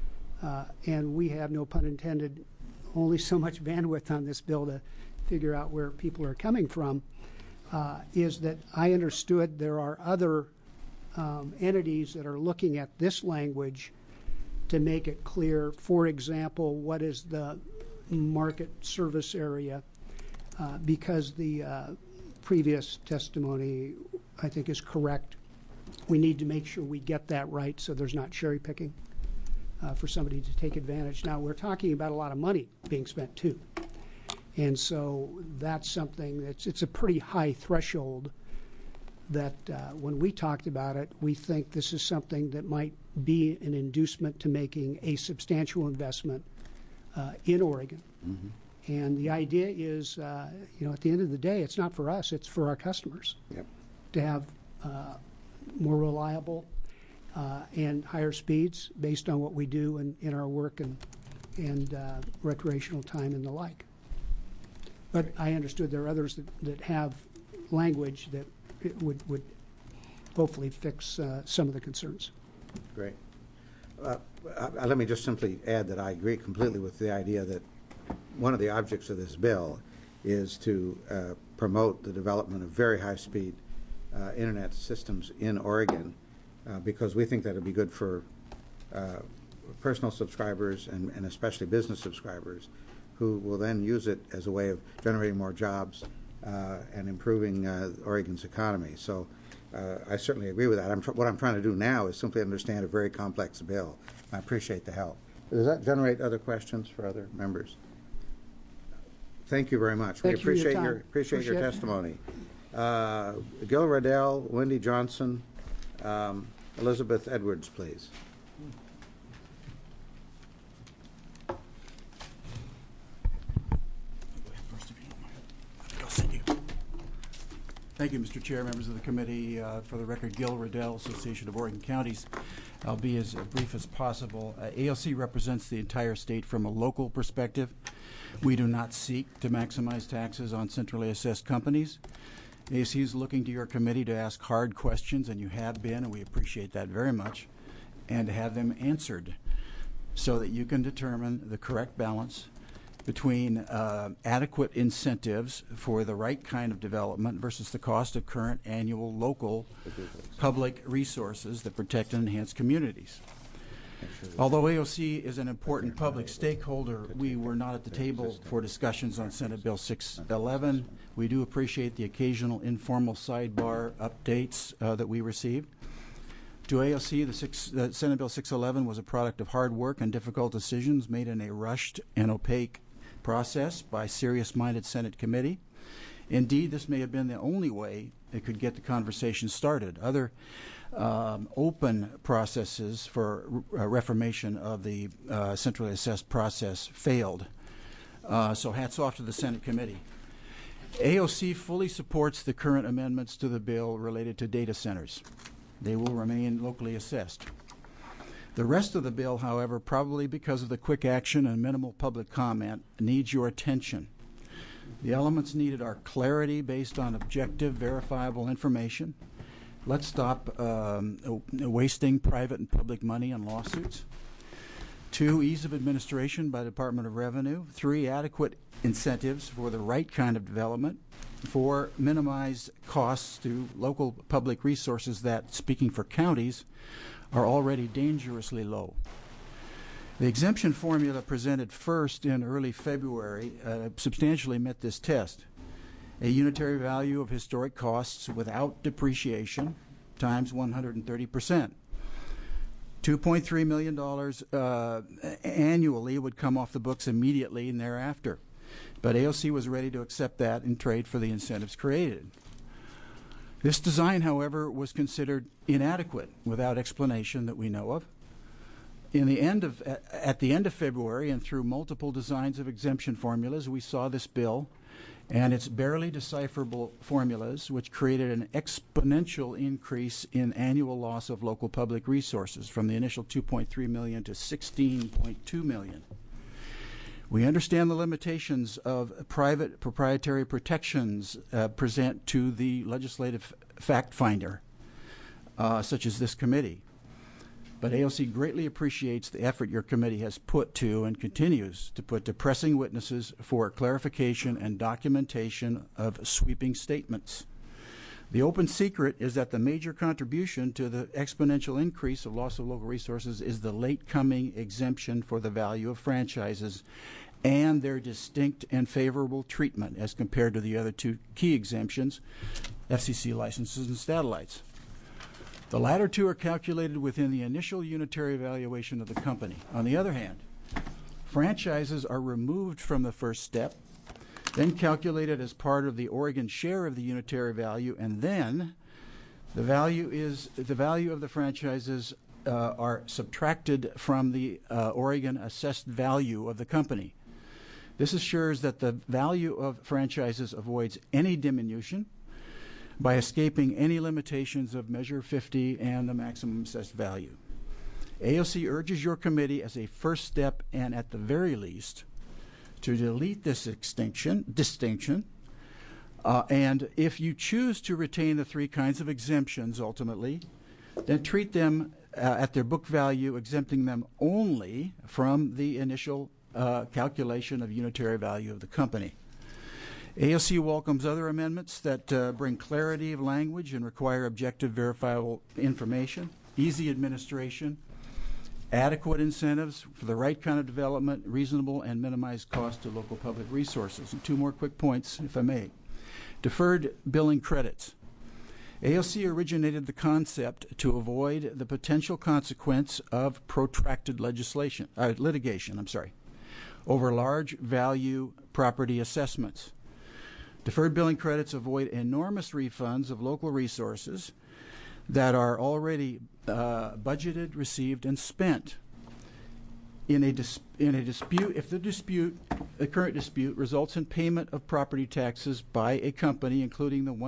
and we have, no pun intended, only so much bandwidth on this bill to figure out where people are coming from, is that I understood there are other entities that are looking at this language to make it clear. For example, what is the market service area? Because the previous testimony, I think, is correct. We need to make sure we get that right so there's not cherry picking for somebody to take advantage. Now, we're talking about a lot of money being spent, too. And so that's something it's a pretty high threshold that when we talked about it, we think this is something that might be an inducement to making a substantial investment in Oregon. Mm-hmm. And the idea is, at the end of the day, it's not for us, it's for our customers. Yep. To have more reliable and higher speeds based on what we do in our work and recreational time and the like. But I understood there are others that have language that it would hopefully fix some of the concerns. Great. Let me just simply add that I agree completely with the idea that one of the objects of this bill is to promote the development of very high-speed internet systems in Oregon because we think that would be good for personal subscribers and especially business subscribers who will then use it as a way of generating more jobs and improving Oregon's economy. So I certainly agree with that. What I'm trying to do now is simply understand a very complex bill. I appreciate the help. Does that generate other questions for other members? Thank you very much. Thank We you appreciate your testimony. Gil Riddell, Wendy Johnson, Elizabeth Edwards, please. Thank you, Mr. Chair, members of the committee. For the record, Gil Riddell, Association of Oregon Counties. I'll be as brief as possible. ALC represents the entire state from a local perspective. We do not seek to maximize taxes on centrally assessed companies. ALC is looking to your committee to ask hard questions, and you have been, and we appreciate that very much, and to have them answered so that you can determine the correct balance between adequate incentives for the right kind of development versus the cost of current annual local public resources that protect and enhance communities. Although AOC is an important public stakeholder, we were not at the table for discussions on Senate Bill 611. We do appreciate the occasional informal sidebar updates that we received. To AOC, the Senate Bill 611 was a product of hard work and difficult decisions made in a rushed and opaque process by serious-minded Senate committee. Indeed, this may have been the only way it could get the conversation started. Other open processes for reformation of the centrally assessed process failed. So hats off to the Senate committee. AOC fully supports the current amendments to the bill related to data centers. They will remain locally assessed. The rest of the bill, however, probably because of the quick action and minimal public comment, needs your attention. The elements needed are clarity based on objective, verifiable information. Let's stop wasting private and public money on lawsuits. 2, ease of administration by the Department of Revenue. 3, adequate incentives for the right kind of development. 4, minimize costs to local public resources that, speaking for counties, are already dangerously low. The exemption formula presented first in early February substantially met this test. A unitary value of historic costs without depreciation times 130%. $2.3 million annually would come off the books immediately and thereafter. but AOC was ready to accept that in trade for the incentives created. This design, however, was considered inadequate without explanation that we know of. At the end of February and through multiple designs of exemption formulas, we saw this bill and its barely decipherable formulas, which created an exponential increase in annual loss of local public resources from the initial $2.3 million to $16.2 million. We understand the limitations of private proprietary protections present to the legislative fact finder, such as this committee. But AOC greatly appreciates the effort your committee has put to and continues to put to pressing witnesses for clarification and documentation of sweeping statements. The open secret is that the major contribution to the exponential increase of loss of local resources is the late-coming exemption for the value of franchises and their distinct and favorable treatment as compared to the other two key exemptions, FCC licenses and satellites. The latter two are calculated within the initial unitary valuation of the company. On the other hand, franchises are removed from the first step, then calculated as part of the Oregon share of the unitary value, and then the value of the franchises are subtracted from the Oregon assessed value of the company. This assures that the value of franchises avoids any diminution by escaping any limitations of Measure 50 and the maximum assessed value. AOC urges your committee as a first step and at the very least to delete this distinction, and if you choose to retain the three kinds of exemptions ultimately, then treat them at their book value, exempting them only from the initial calculation of unitary value of the company. AOC welcomes other amendments that bring clarity of language and require objective, verifiable information, easy administration, adequate incentives for the right kind of development, reasonable and minimized cost to local public resources. And two more quick points, if I may. Deferred billing credits. AOC originated the concept to avoid the potential consequence of protracted litigation over large value property assessments. Deferred billing credits avoid enormous refunds of local resources that are already budgeted, received, and spent. In a dispute, if the current dispute results in payment of property taxes by a company, including the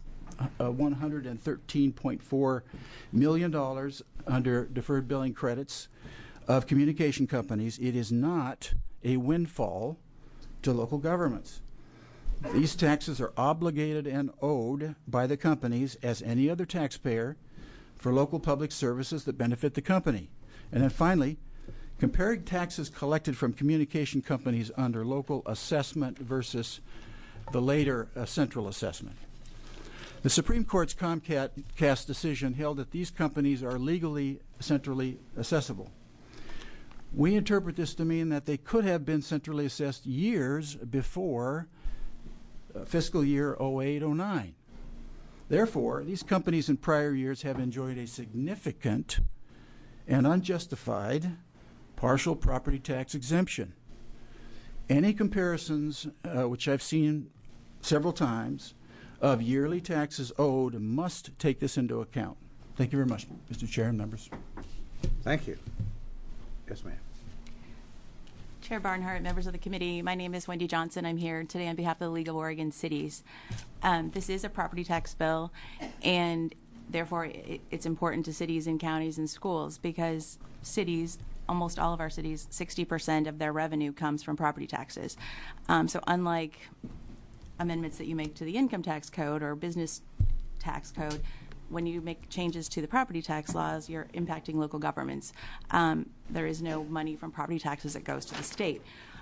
$113.4 million under deferred billing credits of communication companies, it is not a windfall to local governments. These taxes are obligated and owed by the companies as any other taxpayer for local public services that benefit the company. And then finally, comparing taxes collected from communication companies under local assessment versus the later central assessment. The Supreme Court's Comcast decision held that these companies are legally centrally assessable. We interpret this to mean that they could have been centrally assessed years before fiscal year 08-09. Therefore, these companies in prior years have enjoyed a significant and unjustified partial property tax exemption. Any comparisons, which I've seen several times, of yearly taxes owed must take this into account. Thank you very much, Mr. Chair and members. Thank you. Yes, ma'am. Chair Barnhart, members of the committee, my name is Wendy Johnson. I'm here today on behalf of the League of Oregon Cities. This is a property tax bill, and therefore it's important to cities and counties and schools because cities, almost all of our cities, 60% of their revenue comes from property taxes. So unlike amendments that you make to the income tax code or business tax code, when you make changes to the property tax laws, you're impacting local governments. There is no money from property taxes that goes to the state.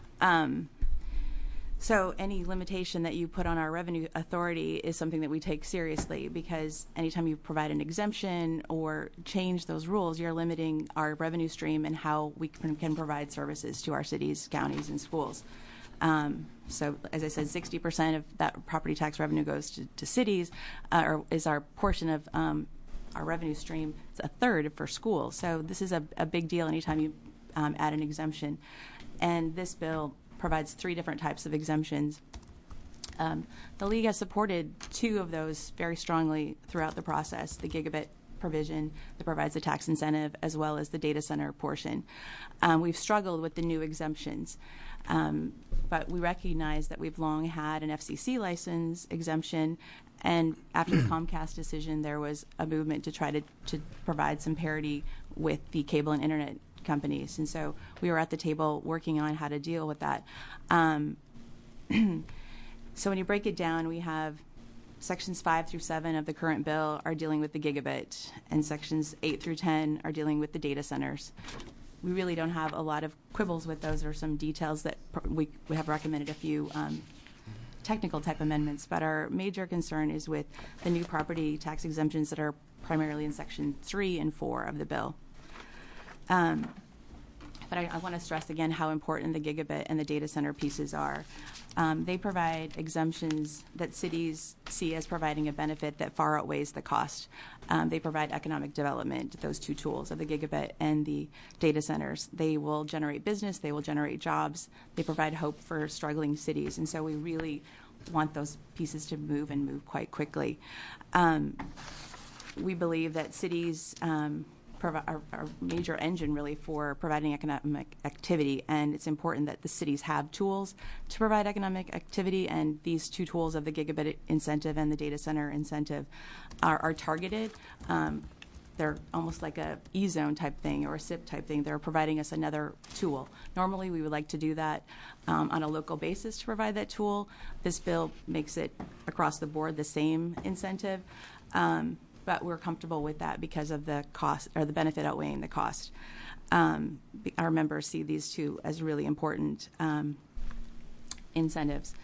So any limitation that you put on our revenue authority is something that we take seriously because anytime you provide an exemption or change those rules, you're limiting our revenue stream and how we can provide services to our cities, counties, and schools. So as I said, 60% of that property tax revenue goes to cities, or is our portion of our revenue stream. It's a third for schools. So this is a big deal anytime you add an exemption. And this bill provides 3 different types of exemptions. The League has supported 2 of those very strongly throughout the process, the gigabit provision that provides a tax incentive as well as the data center portion. We've struggled with the new exemptions, but we recognize that we've long had an FCC license exemption, and after the Comcast decision, there was a movement to try to provide some parity with the cable and internet companies, and so we were at the table working on how to deal with that. So when you break it down, we have sections 5 through 7 of the current bill are dealing with the gigabit, and sections 8 through 10 are dealing with the data centers. We really don't have a lot of quibbles with those. There are some details that we have recommended a few technical type amendments, but our major concern is with the new property tax exemptions that are primarily in section 3 and 4 of the bill. But I want to stress again how important the gigabit and the data center pieces are. They provide exemptions that cities see as providing a benefit that far outweighs the cost. They provide economic development, those 2 tools of the gigabit and the data centers. They will generate business, they will generate jobs, they provide hope for struggling cities, and so we really want those pieces to move and move quite quickly. We believe that cities are a major engine really for providing economic activity, and it's important that the cities have tools to provide economic activity, and these 2 tools of the gigabit incentive and the data center incentive are targeted. They're almost like a E-zone type thing or a SIP type thing. They're providing us another tool. Normally we would like to do that on a local basis to provide that tool. This bill makes it across the board the same incentive. But we're comfortable with that because of the cost or the benefit outweighing the cost. Our members see these 2 as really important incentives.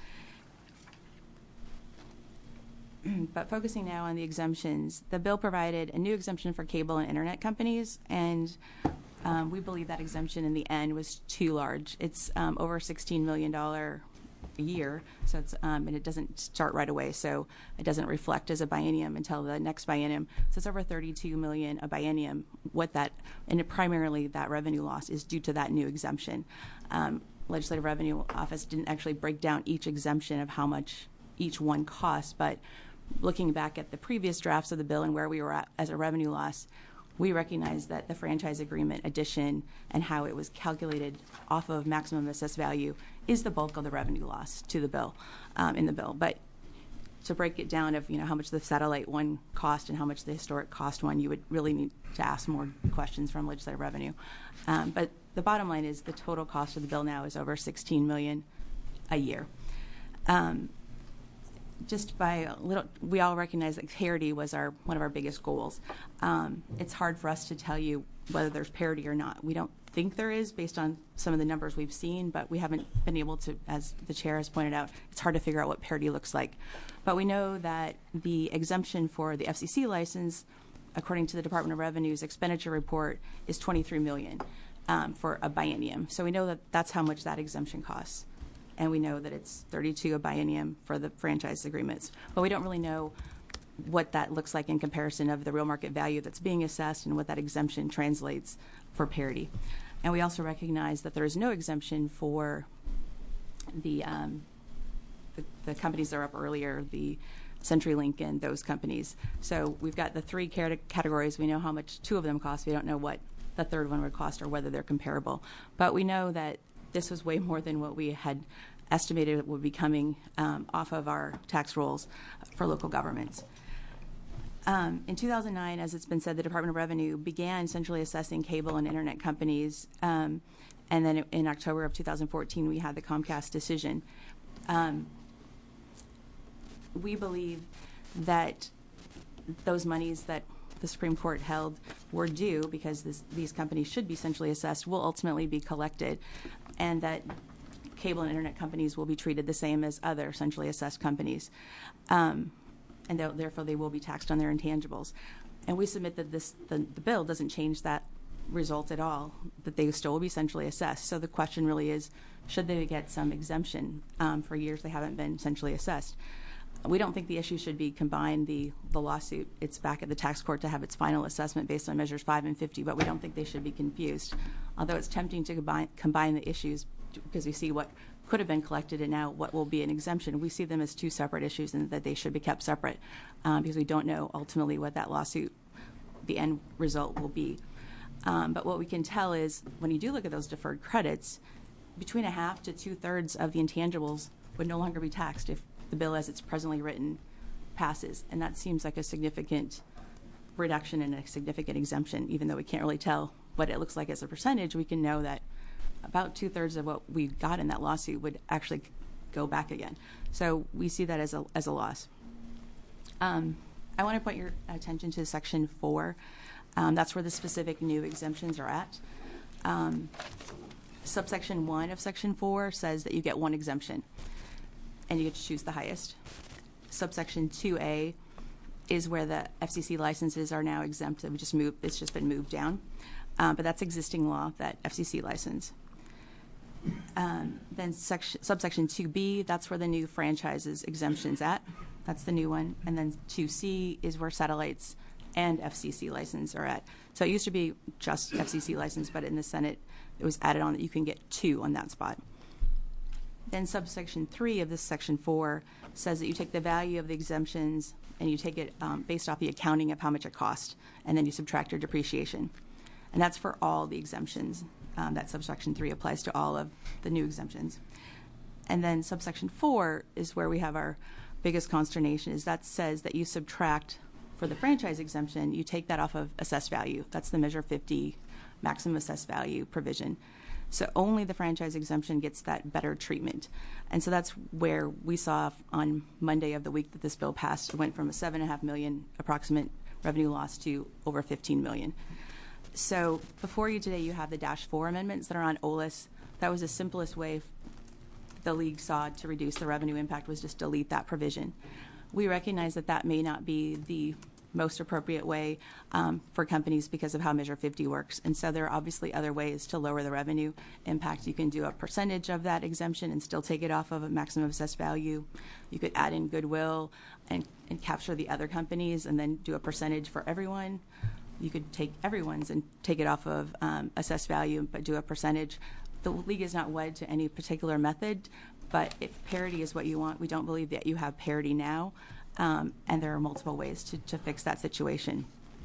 But focusing now on the exemptions, the bill provided a new exemption for cable and internet companies, and we believe that exemption in the end was too large. It's over $16 million a year, so it's and it doesn't start right away, so it doesn't reflect as a biennium until the next biennium. So it's over $32 million a biennium. Primarily that revenue loss is due to that new exemption. Legislative Revenue Office didn't actually break down each exemption of how much each one costs, but looking back at the previous drafts of the bill and where we were at as a revenue loss, we recognize that the franchise agreement addition and how it was calculated off of maximum assessed value is the bulk of the revenue loss to the bill, in the bill. But to break it down of how much the satellite one cost and how much the historic cost one, you would really need to ask more questions from Legislative Revenue. But the bottom line is the total cost of the bill now is over $16 million a year. Just by a little, we all recognize that parity was one of our biggest goals. It's hard for us to tell you whether there's parity or not. We don't think there is based on some of the numbers we've seen, but we haven't been able to, as the chair has pointed out, it's hard to figure out what parity looks like. But we know that the exemption for the FCC license, according to the Department of Revenue's expenditure report, is $23 million for a biennium. So we know that that's how much that exemption costs. And we know that it's $32 a biennium for the franchise agreements. But we don't really know what that looks like in comparison of the real market value that's being assessed and what that exemption translates for parity. And we also recognize that there is no exemption for the companies that are up earlier, the CenturyLink and those companies. So we've got the 3 categories. We know how much 2 of them cost. We don't know what the third one would cost or whether they're comparable. But we know that this was way more than what we had estimated would be coming off of our tax rolls for local governments. In 2009, as it's been said, the Department of Revenue began centrally assessing cable and internet companies, and then in October of 2014, we had the Comcast decision. We believe that those monies that the Supreme Court held were due because these companies should be centrally assessed will ultimately be collected, and that cable and internet companies will be treated the same as other centrally assessed companies, and therefore they will be taxed on their intangibles. And we submit that the bill doesn't change that result at all, that they still will be centrally assessed. So the question really is, should they get some exemption? For years they haven't been centrally assessed. We don't think the issue should be combined, the lawsuit. It's back at the tax court to have its final assessment based on measures 5 and 50, but we don't think they should be confused. Although it's tempting to combine the issues because we see what could have been collected and now what will be an exemption. We see them as two separate issues and that they should be kept separate because we don't know ultimately what that lawsuit, the end result will be. But what we can tell is when you do look at those deferred credits, between a half to 2/3 of the intangibles would no longer be taxed if the bill as it's presently written passes. And that seems like a significant reduction and a significant exemption. Even though we can't really tell what it looks like as a percentage, we can know that about 2/3 of what we got in that lawsuit would actually go back again. So we see that as a loss. I want to point your attention to Section 4. That's where the specific new exemptions are at. Subsection 1 of Section 4 says that you get one exemption, and you get to choose the highest. Subsection 2A is where the FCC licenses are now exempt. It's just been moved down. But that's existing law, that FCC license. Then subsection 2B, that's where the new franchises exemption's at. That's the new one. And then 2C is where satellites and FCC license are at. So it used to be just FCC license, but in the Senate it was added on that you can get 2 on that spot. Then subsection 3 of this section 4 says that you take the value of the exemptions and you take it based off the accounting of how much it cost, and then you subtract your depreciation. And that's for all the exemptions. That subsection 3 applies to all of the new exemptions. And then subsection 4 is where we have our biggest consternation, is that says that you subtract, for the franchise exemption, you take that off of assessed value. That's the Measure 50 maximum assessed value provision. So only the franchise exemption gets that better treatment. And so that's where we saw on Monday of the week that this bill passed, it went from a $7.5 million approximate revenue loss to over $15 million. So before you today, you have the Dash 4 amendments that are on OLS. That was the simplest way the league saw to reduce the revenue impact, was just delete that provision. We recognize that that may not be the most appropriate way for companies because of how Measure 50 works. And so there are obviously other ways to lower the revenue impact. You can do a percentage of that exemption and still take it off of a maximum assessed value. You could add in goodwill and capture the other companies and then do a percentage for everyone. You could take everyone's and take it off of assessed value but do a percentage. The league is not wed to any particular method, but if parity is what you want, we don't believe that you have parity now. And there are multiple ways to fix that situation.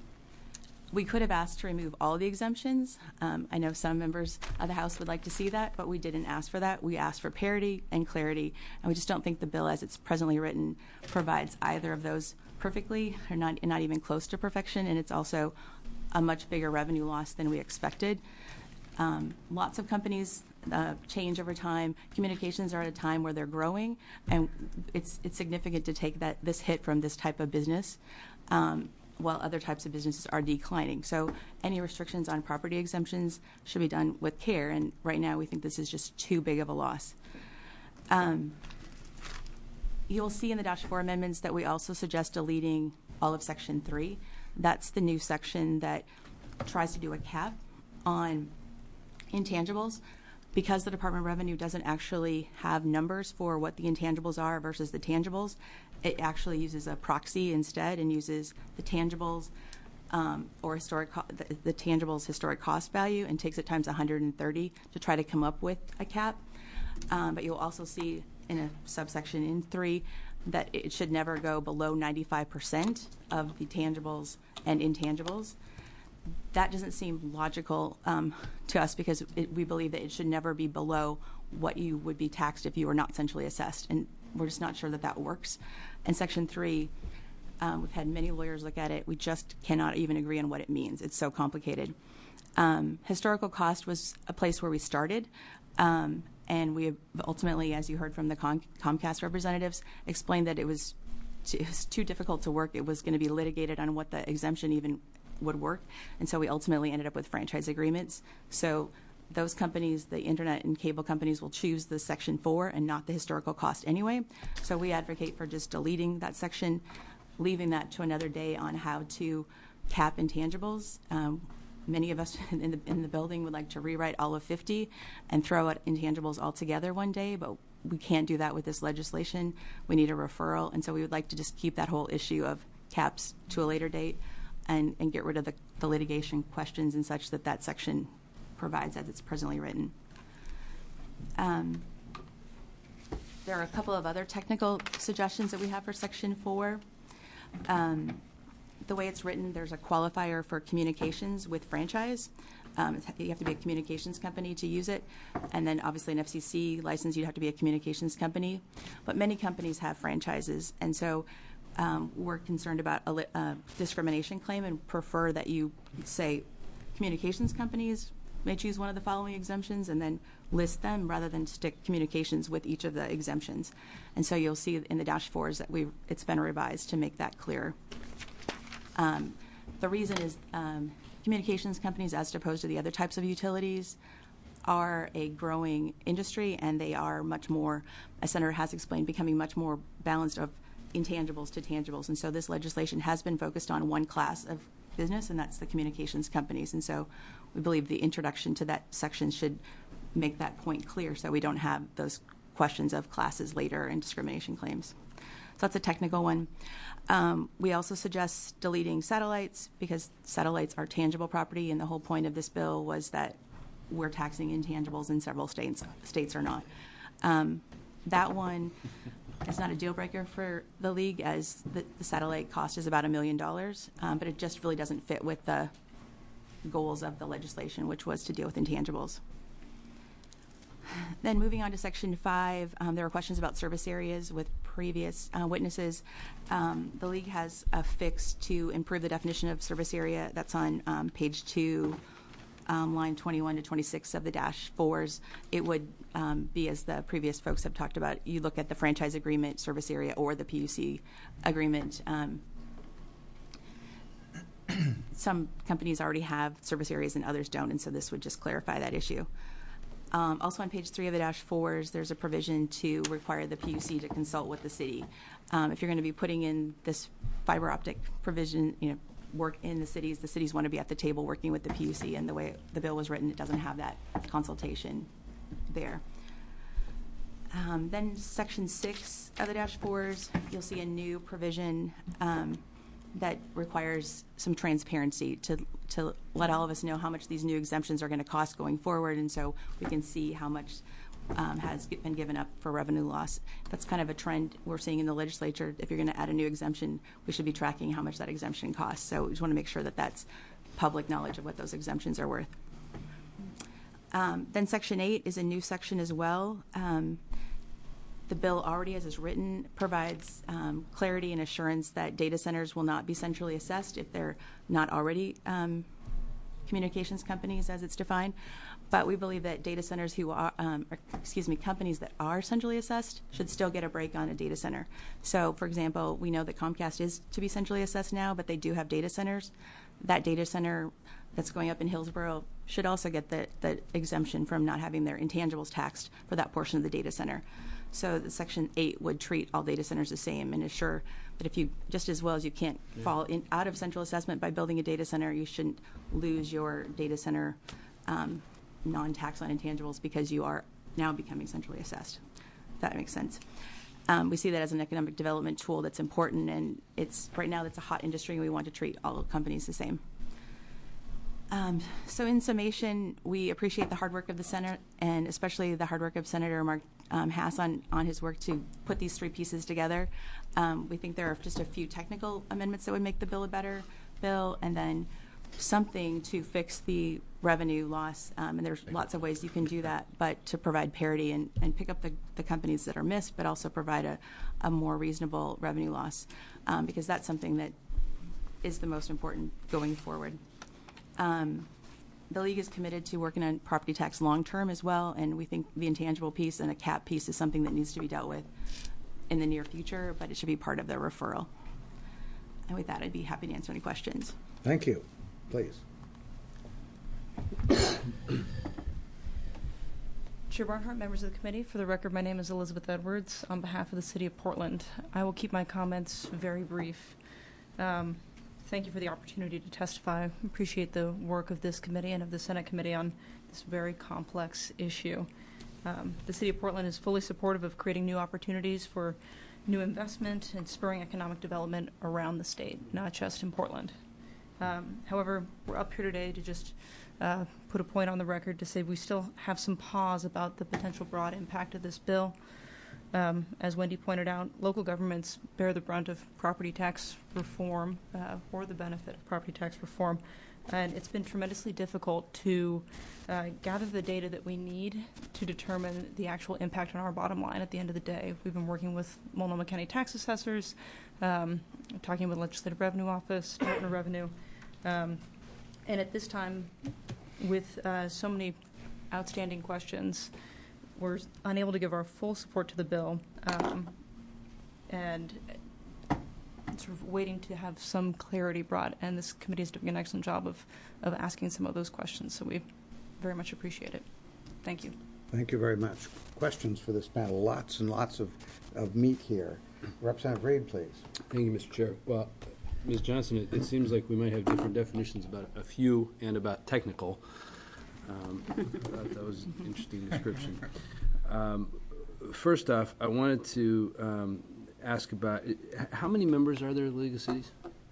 We could have asked to remove all the exemptions. I know some members of the House would like to see that, but we didn't ask for that. We asked for parity and clarity, and we just don't think the bill as it's presently written provides either of those perfectly, or not even close to perfection, and it's also a much bigger revenue loss than we expected. Lots of companies change over time. Communications are at a time where they're growing, and it's significant to take this hit from this type of business while other types of businesses are declining. So any restrictions on property exemptions should be done with care, and right now we think this is just too big of a loss. You'll see in the Dash 4 amendments that we also suggest deleting all of Section 3. That's the new section that tries to do a cap on intangibles. Because the Department of Revenue doesn't actually have numbers for what the intangibles are versus the tangibles, it actually uses a proxy instead and uses the tangibles or the tangibles historic cost value and takes it times 130 to try to come up with a cap. But you'll also see in a subsection in 3 that it should never go below 95% of the tangibles and intangibles. That doesn't seem logical to us because we believe that it should never be below what you would be taxed if you were not centrally assessed, and we're just not sure that that works. And Section 3, we've had many lawyers look at it. We just cannot even agree on what it means. It's so complicated. Historical cost was a place where we started, and we have ultimately, as you heard from the Comcast representatives, explained that it was too difficult to work. It was going to be litigated on what the exemption even would work, and so we ultimately ended up with franchise agreements. So those companies, the internet and cable companies, will choose the Section 4 and not the historical cost anyway. So we advocate for just deleting that section, leaving that to another day on how to cap intangibles. Many of us in the building would like to rewrite all of 50 and throw out intangibles altogether one day, but we can't do that with this legislation. We need a referral, and so we would like to just keep that whole issue of caps to a later date and get rid of the litigation questions and such that section provides as it's presently written. There are a couple of other technical suggestions that we have for Section 4. The way it's written, there's a qualifier for communications with franchise. You have to be a communications company to use it. And then obviously an FCC license, you'd have to be a communications company. But many companies have franchises. And so we're concerned about a discrimination claim and prefer that you say communications companies may choose one of the following exemptions and then list them rather than stick communications with each of the exemptions. And so you'll see in the -4s that it's been revised to make that clearer. The reason is communications companies, as opposed to the other types of utilities, are a growing industry, and they are much more, as Senator has explained, becoming much more balanced of intangibles to tangibles. And so this legislation has been focused on one class of business, and that's the communications companies. And so we believe the introduction to that section should make that point clear so we don't have those questions of classes later and discrimination claims. So that's a technical one. We also suggest deleting satellites because satellites are tangible property, and the whole point of this bill was that we're taxing intangibles and several states are not. That one is not a deal breaker for the league, as the satellite cost is about $1 million, but it just really doesn't fit with the goals of the legislation, which was to deal with intangibles. Then moving on to Section 5, there were questions about service areas with previous witnesses. The league has a fix to improve the definition of service area. That's on page 2, line 21 to 26 of the -4s. It would be, as the previous folks have talked about, you look at the franchise agreement, service area, or the PUC agreement. Some companies already have service areas and others don't, and so this would just clarify that issue. Also on page 3 of the -4s, there's a provision to require the PUC to consult with the city. If you're going to be putting in this fiber optic provision, work in the cities want to be at the table working with the PUC, and the way the bill was written, it doesn't have that consultation there. Then Section 6 of the -4s, you'll see a new provision that requires some transparency to let all of us know how much these new exemptions are going to cost going forward, and so we can see how much has been given up for revenue loss. That's kind of a trend we're seeing in the legislature. If you're going to add a new exemption, we should be tracking how much that exemption costs. So we just want to make sure that that's public knowledge of what those exemptions are worth. Then Section 8 is a new section as well. The bill already, as is written, provides clarity and assurance that data centers will not be centrally assessed if they're not already communications companies as it's defined. But we believe that data centers who are, companies that are centrally assessed should still get a break on a data center. So, for example, we know that Comcast is to be centrally assessed now, but they do have data centers. That data center that's going up in Hillsborough should also get the exemption from not having their intangibles taxed for that portion of the data center. So the Section 8 would treat all data centers the same and assure that if you, just as well as you can't fall out of central assessment by building a data center, you shouldn't lose your data center non-tax on intangibles because you are now becoming centrally assessed. If that makes sense. We see that as an economic development tool that's important, and it's right now that's a hot industry, and we want to treat all companies the same. So in summation, we appreciate the hard work of the Senate, and especially the hard work of Senator Mark Hass on his work to put these three pieces together. We think there are just a few technical amendments that would make the bill a better bill, and then something to fix the revenue loss. And there's lots of ways you can do that, but to provide parity and pick up the companies that are missed, but also provide a more reasonable revenue loss, because that's something that is the most important going forward. The League is committed to working on property tax long-term as well, and we think the intangible piece and a cap piece is something that needs to be dealt with in the near future, but it should be part of the referral. And with that, I'd be happy to answer any questions. Thank you. Please. Chair Barnhart, members of the committee, for the record, my name is Elizabeth Edwards on behalf of the City of Portland. I will keep my comments very brief. Thank you for the opportunity to testify. I appreciate the work of this committee and of the Senate committee on this very complex issue. The City of Portland is fully supportive of creating new opportunities for new investment and spurring economic development around the state, not just in Portland. However, we're up here today to just put a point on the record to say we still have some pause about the potential broad impact of this bill. As Wendy pointed out, local governments bear the brunt of property tax reform or the benefit of property tax reform. And it's been tremendously difficult to gather the data that we need to determine the actual impact on our bottom line at the end of the day. We've been working with Multnomah County tax assessors, talking with Legislative Revenue Office, Department of Revenue. And at this time, with so many outstanding questions, we're unable to give our full support to the bill, and sort of waiting to have some clarity brought. And this committee is doing an excellent job of asking some of those questions, so we very much appreciate it. Thank you. Thank you very much. Questions for this panel? Lots and lots of meat here. Representative Reed, please. Thank you, Mr. Chair. Well, Ms. Johnson, it seems like we might have different definitions about a few and about technical. I thought that was an interesting description. First off, I wanted to ask about how many members are there in the League of Cities?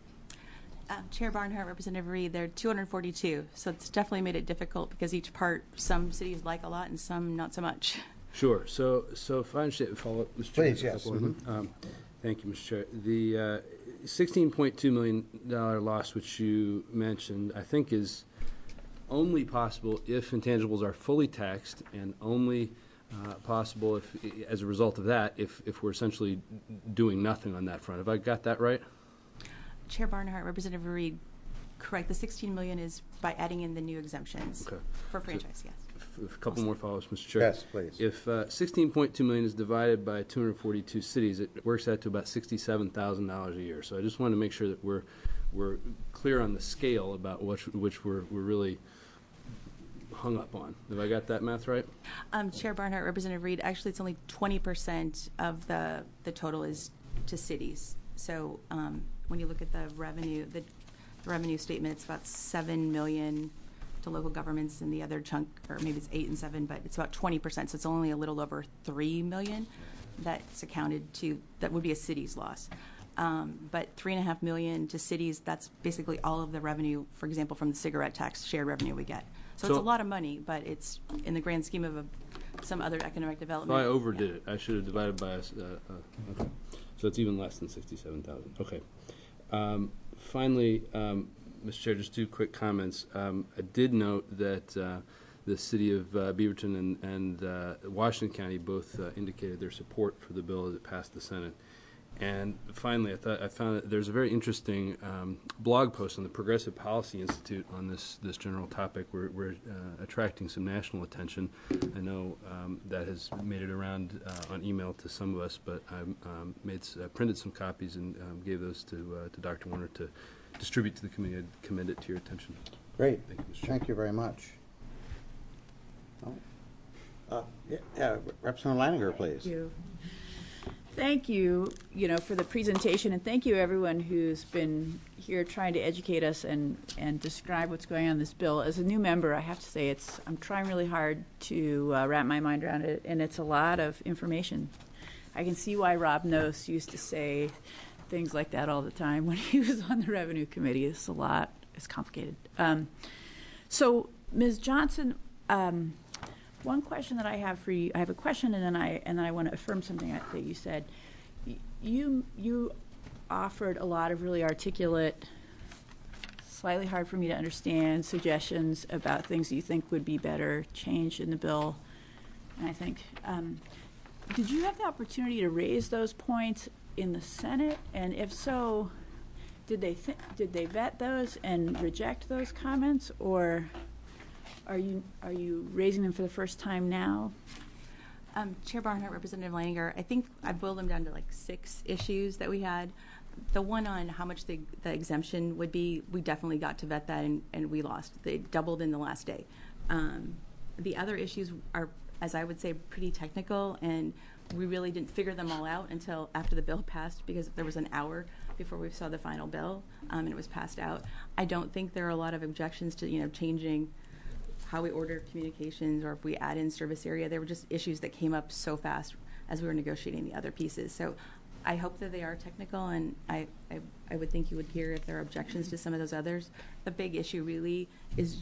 Chair Barnhart, Representative Reed, there are 242, so it's definitely made it difficult because each part, some cities like a lot and some not so much. Sure. So if I understand, follow up, Mr. Chair. Please, yes. Thank you, Mr. Chair. The $16.2 million loss, which you mentioned, I think is only possible if intangibles are fully taxed, and only possible if, as a result of that, if we're essentially doing nothing on that front. Have I got that right? Chair Barnhart, Representative Reed, correct. The $16 million is by adding in the new exemptions for franchise, yes. A couple more follow-ups, Mr. Chair. Yes, please. If $16.2 million is divided by 242 cities, it works out to about $67,000 a year. So I just want to make sure that we're clear on the scale about which we're really hung up on. Have I got that math right? Chair Barnhart, Representative Reed, actually it's only 20% of the total is to cities. So when you look at the revenue statement, it's about $7 million to local governments, and the other chunk, or maybe it's 8 and 7, but it's about 20%. So it's only a little over $3 million that's accounted to. That would be a city's loss. But $3.5 million to cities. That's basically all of the revenue, for example, from the cigarette tax shared revenue we get. So it's a lot of money, but it's in the grand scheme of some other economic development. So I overdid it. I should have divided by okay. So it's even less than 67,000. Okay. Finally, Mr. Chair, just two quick comments. I did note that the city of Beaverton and Washington County both indicated their support for the bill as it passed the Senate. And finally, I found that there's a very interesting blog post on the Progressive Policy Institute on this general topic. We're attracting some national attention. I know that has made it around on email to some of us, but I printed some copies and gave those to Dr. Warner to distribute to the committee. I'd commend it to your attention. Great. Thank you, Mr. Chair. Thank you very much. Representative Leininger, please. Thank you, for the presentation, and thank you everyone who's been here trying to educate us and describe what's going on in this bill. As a new member, I have to say I'm trying really hard to wrap my mind around it, and it's a lot of information. I can see why Rob Noce used to say things like that all the time when he was on the Revenue Committee. It's a lot. It's complicated. So, Ms. Johnson, one question that I have for you, I have a question, and then I want to affirm something that you said. You offered a lot of really articulate, slightly hard for me to understand suggestions about things you think would be better changed in the bill. And I think, did you have the opportunity to raise those points in the Senate? And if so, did they vet those and reject those comments, or are you raising them for the first time now? Chair Barnhart, Representative Leininger, I think I boiled them down to like 6 issues that we had. The one on how much the exemption would be, we definitely got to vet that, and we lost. They doubled in the last day. The other issues are, as I would say, pretty technical, and we really didn't figure them all out until after the bill passed, because there was an hour before we saw the final bill, and it was passed out. I don't think there are a lot of objections to changing how we order communications, or if we add in service area. There were just issues that came up so fast as we were negotiating the other pieces. So I hope that they are technical, and I would think you would hear if there are objections to some of those others. The big issue really is just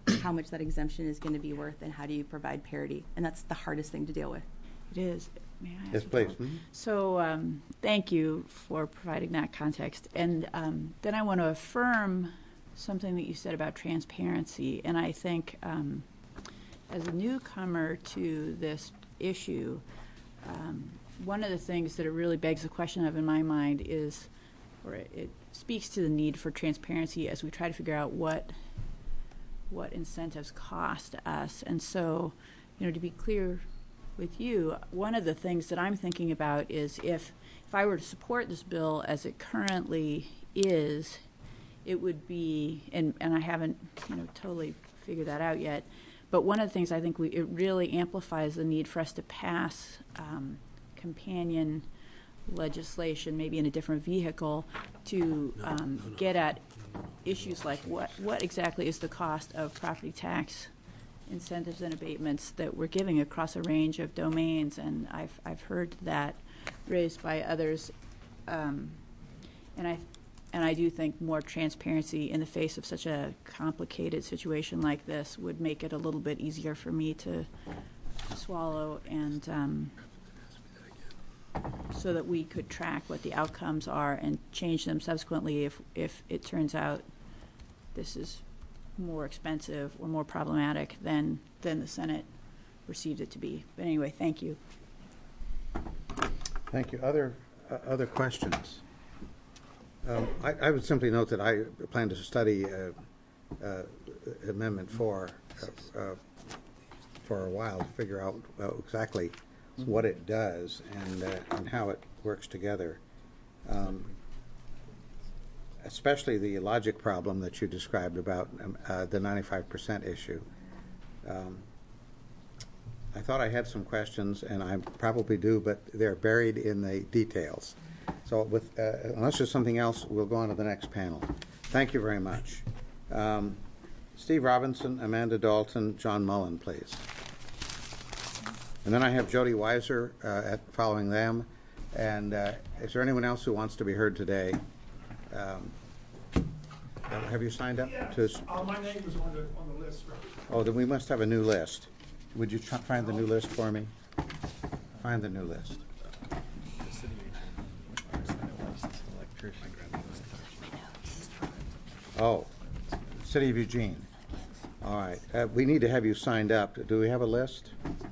how much that exemption is going to be worth, and how do you provide parity? And that's the hardest thing to deal with. It is. May I ask Yes, you please. to- So thank you for providing that context. And then I want to affirm something that you said about transparency. And I think as a newcomer to this issue, one of the things that it really begs the question of in my mind is, or it speaks to the need for transparency as we try to figure out what incentives cost us. And so, to be clear with you, one of the things that I'm thinking about is if I were to support this bill as it currently is, it would be, and I haven't totally figured that out yet, but one of the things I think it really amplifies the need for us to pass companion legislation, maybe in a different vehicle, to get at issues like what exactly is the cost of property tax incentives and abatements that we're giving across a range of domains, and I've heard that raised by others, and I do think more transparency in the face of such a complicated situation like this would make it a little bit easier for me to swallow, and so that we could track what the outcomes are and change them subsequently if it turns out this is more expensive or more problematic than the Senate perceived it to be. But anyway, thank you. Thank you. Other questions? I would simply note that I plan to study Amendment 4 for a while to figure out exactly what it does and how it works together. Especially the logic problem that you described about the 95% issue. I thought I had some questions, and I probably do, but they're buried in the details. So unless there's something else, we'll go on to the next panel. Thank you very much. Steve Robinson, Amanda Dalton, John Mullen, please. And then I have Jody Weiser following them. And is there anyone else who wants to be heard today? Have you signed up? Yeah. My name was on the list. Right? Oh, then we must have a new list. Would you find the new list for me? Find the new list. Oh, City of Eugene. All right. We need to have you signed up. Do we have a list?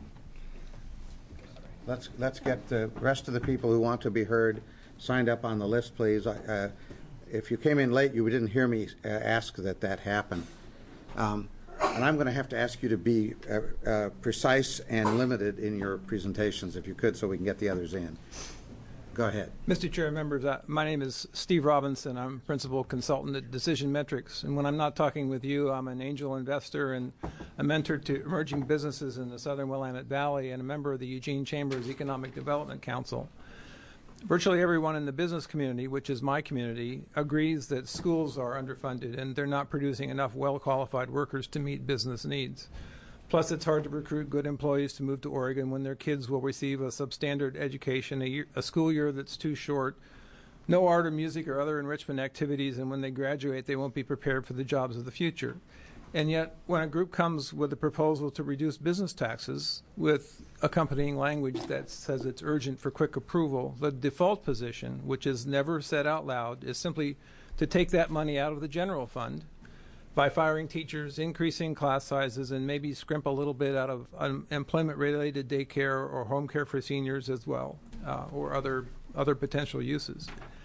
Let's get the rest of the people who want to be heard signed up on the list, please. If you came in late, you didn't hear me ask that happen. And I'm going to have to ask you to be precise and limited in your presentations, if you could, so we can get the others in. Go ahead. Mr. Chair, members, my name is Steve Robinson. I'm principal consultant at Decision Metrics. And when I'm not talking with you, I'm an angel investor and a mentor to emerging businesses in the southern Willamette Valley and a member of the Eugene Chamber's Economic Development Council. Virtually everyone in the business community, which is my community, agrees that schools are underfunded and they're not producing enough well-qualified workers to meet business needs. Plus, it's hard to recruit good employees to move to Oregon when their kids will receive a substandard education, a school year that's too short, no art or music or other enrichment activities, and when they graduate, they won't be prepared for the jobs of the future. And yet, when a group comes with a proposal to reduce business taxes with accompanying language that says it's urgent for quick approval, the default position, which is never said out loud, is simply to take that money out of the general fund by firing teachers, increasing class sizes, and maybe scrimp a little bit out of employment-related daycare or home care for seniors as well, or other potential uses.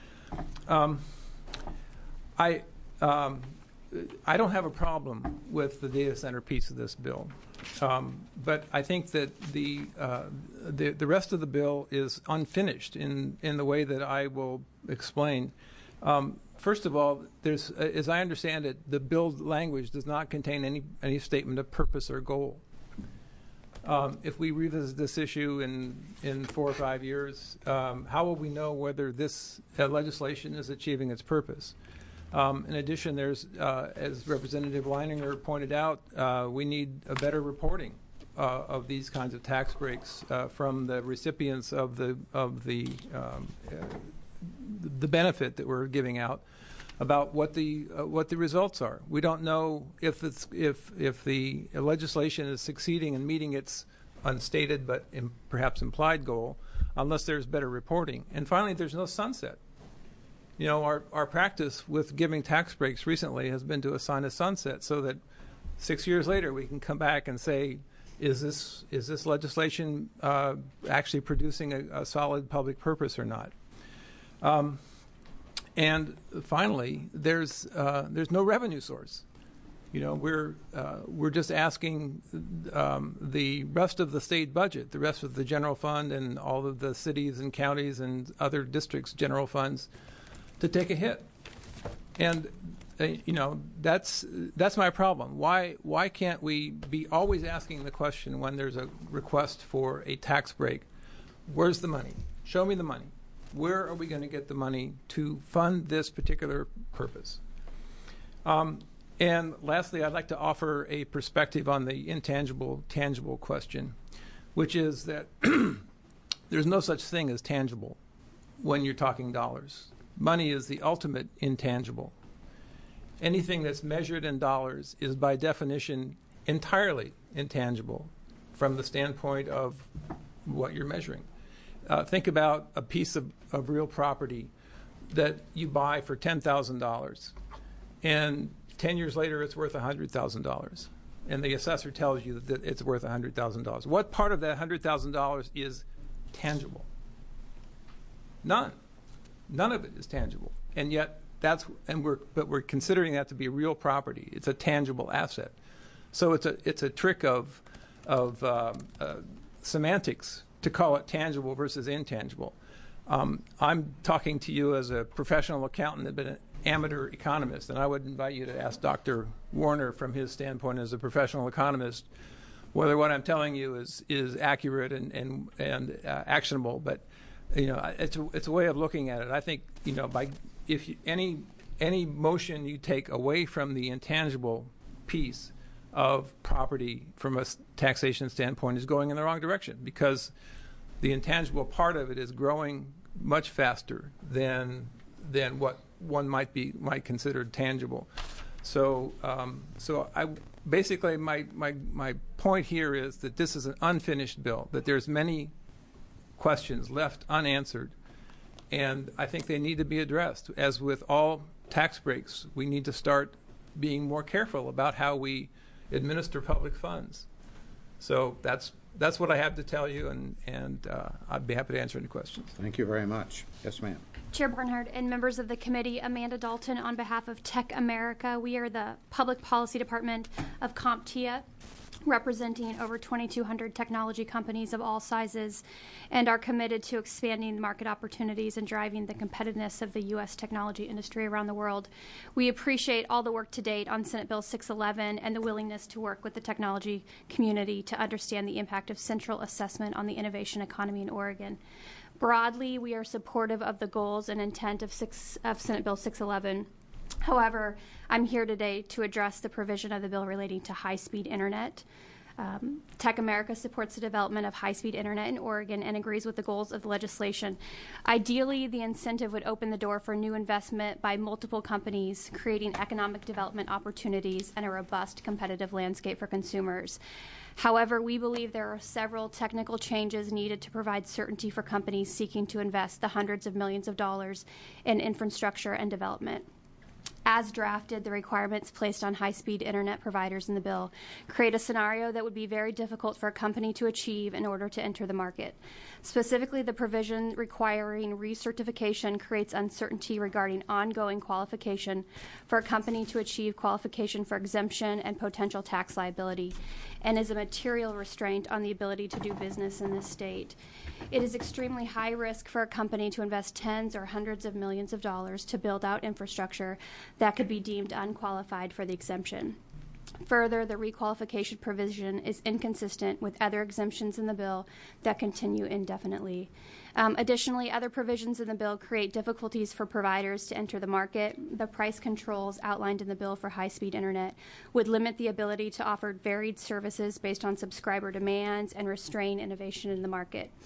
I don't have a problem with the data center piece of this bill, but I think that the rest of the bill is unfinished in the way that I will explain. First of all, as I understand it, the bill language does not contain any statement of purpose or goal. If we revisit this issue in 4 or 5 years, how will we know whether this legislation is achieving its purpose? In addition, there's, as Representative Leininger pointed out, we need a better reporting of these kinds of tax breaks from the recipients of the benefit that we're giving out. about what the results are. We don't know if the legislation is succeeding in meeting its unstated but perhaps implied goal, unless there's better reporting. And finally, there's no sunset. You know, our practice with giving tax breaks recently has been to assign a sunset so that 6 years later we can come back and say, is this legislation actually producing a solid public purpose or not? And finally, there's no revenue source. You know, we're just asking the rest of the state budget, the rest of the general fund, and all of the cities and counties and other districts' general funds to take a hit. And you know, that's my problem. Why can't we be always asking the question when there's a request for a tax break? Where's the money? Show me the money. Where are we going to get the money to fund this particular purpose? And lastly, I'd like to offer a perspective on the intangible-tangible question, which is that there's no such thing as tangible when you're talking dollars. Money is the ultimate intangible. Anything that's measured in dollars is by definition entirely intangible from the standpoint of what you're measuring. Think about a piece of real property that you buy for $10,000, and 10 years later it's worth $100,000, and the assessor tells you that it's worth $100,000. What part of that $100,000 is tangible? None. None of it is tangible, and yet we're considering that to be real property. It's a tangible asset. So it's a trick of semantics to call it tangible versus intangible. I'm talking to you as a professional accountant, but an amateur economist, and I would invite you to ask Dr. Warner from his standpoint as a professional economist whether what I'm telling you is accurate and actionable. But you know, it's a way of looking at it. I think, you know, any motion you take away from the intangible piece of property from a taxation standpoint is going in the wrong direction, because the intangible part of it is growing much faster than what one might consider tangible. So I basically my point here is that this is an unfinished bill, that there's many questions left unanswered, and I think they need to be addressed. As with all tax breaks, we need to start being more careful about how we administer public funds. So that's what I have to tell you, and I'd be happy to answer any questions. Thank you very much. Yes, ma'am. Chair Barnhart and members of the committee, Amanda Dalton on behalf of Tech America. We are the Public Policy Department of CompTIA, representing over 2,200 technology companies of all sizes, and are committed to expanding market opportunities and driving the competitiveness of the U.S. technology industry around the world. We appreciate all the work to date on Senate Bill 611 and the willingness to work with the technology community to understand the impact of central assessment on the innovation economy in Oregon. Broadly, we are supportive of the goals and intent of Senate Bill 611. However, I'm here today to address the provision of the bill relating to high-speed internet. Tech America supports the development of high-speed internet in Oregon and agrees with the goals of the legislation. Ideally, the incentive would open the door for new investment by multiple companies, creating economic development opportunities and a robust competitive landscape for consumers. However, we believe there are several technical changes needed to provide certainty for companies seeking to invest the hundreds of millions of dollars in infrastructure and development. As drafted, the requirements placed on high-speed internet providers in the bill create a scenario that would be very difficult for a company to achieve in order to enter the market. Specifically, the provision requiring recertification creates uncertainty regarding ongoing qualification for a company to achieve qualification for exemption and potential tax liability, and is a material restraint on the ability to do business in this state. It is extremely high risk for a company to invest tens or hundreds of millions of dollars to build out infrastructure that could be deemed unqualified for the exemption. Further, the requalification provision is inconsistent with other exemptions in the bill that continue indefinitely. Additionally, other provisions in the bill create difficulties for providers to enter the market. The price controls outlined in the bill for high-speed internet would limit the ability to offer varied services based on subscriber demands and restrain innovation in the market.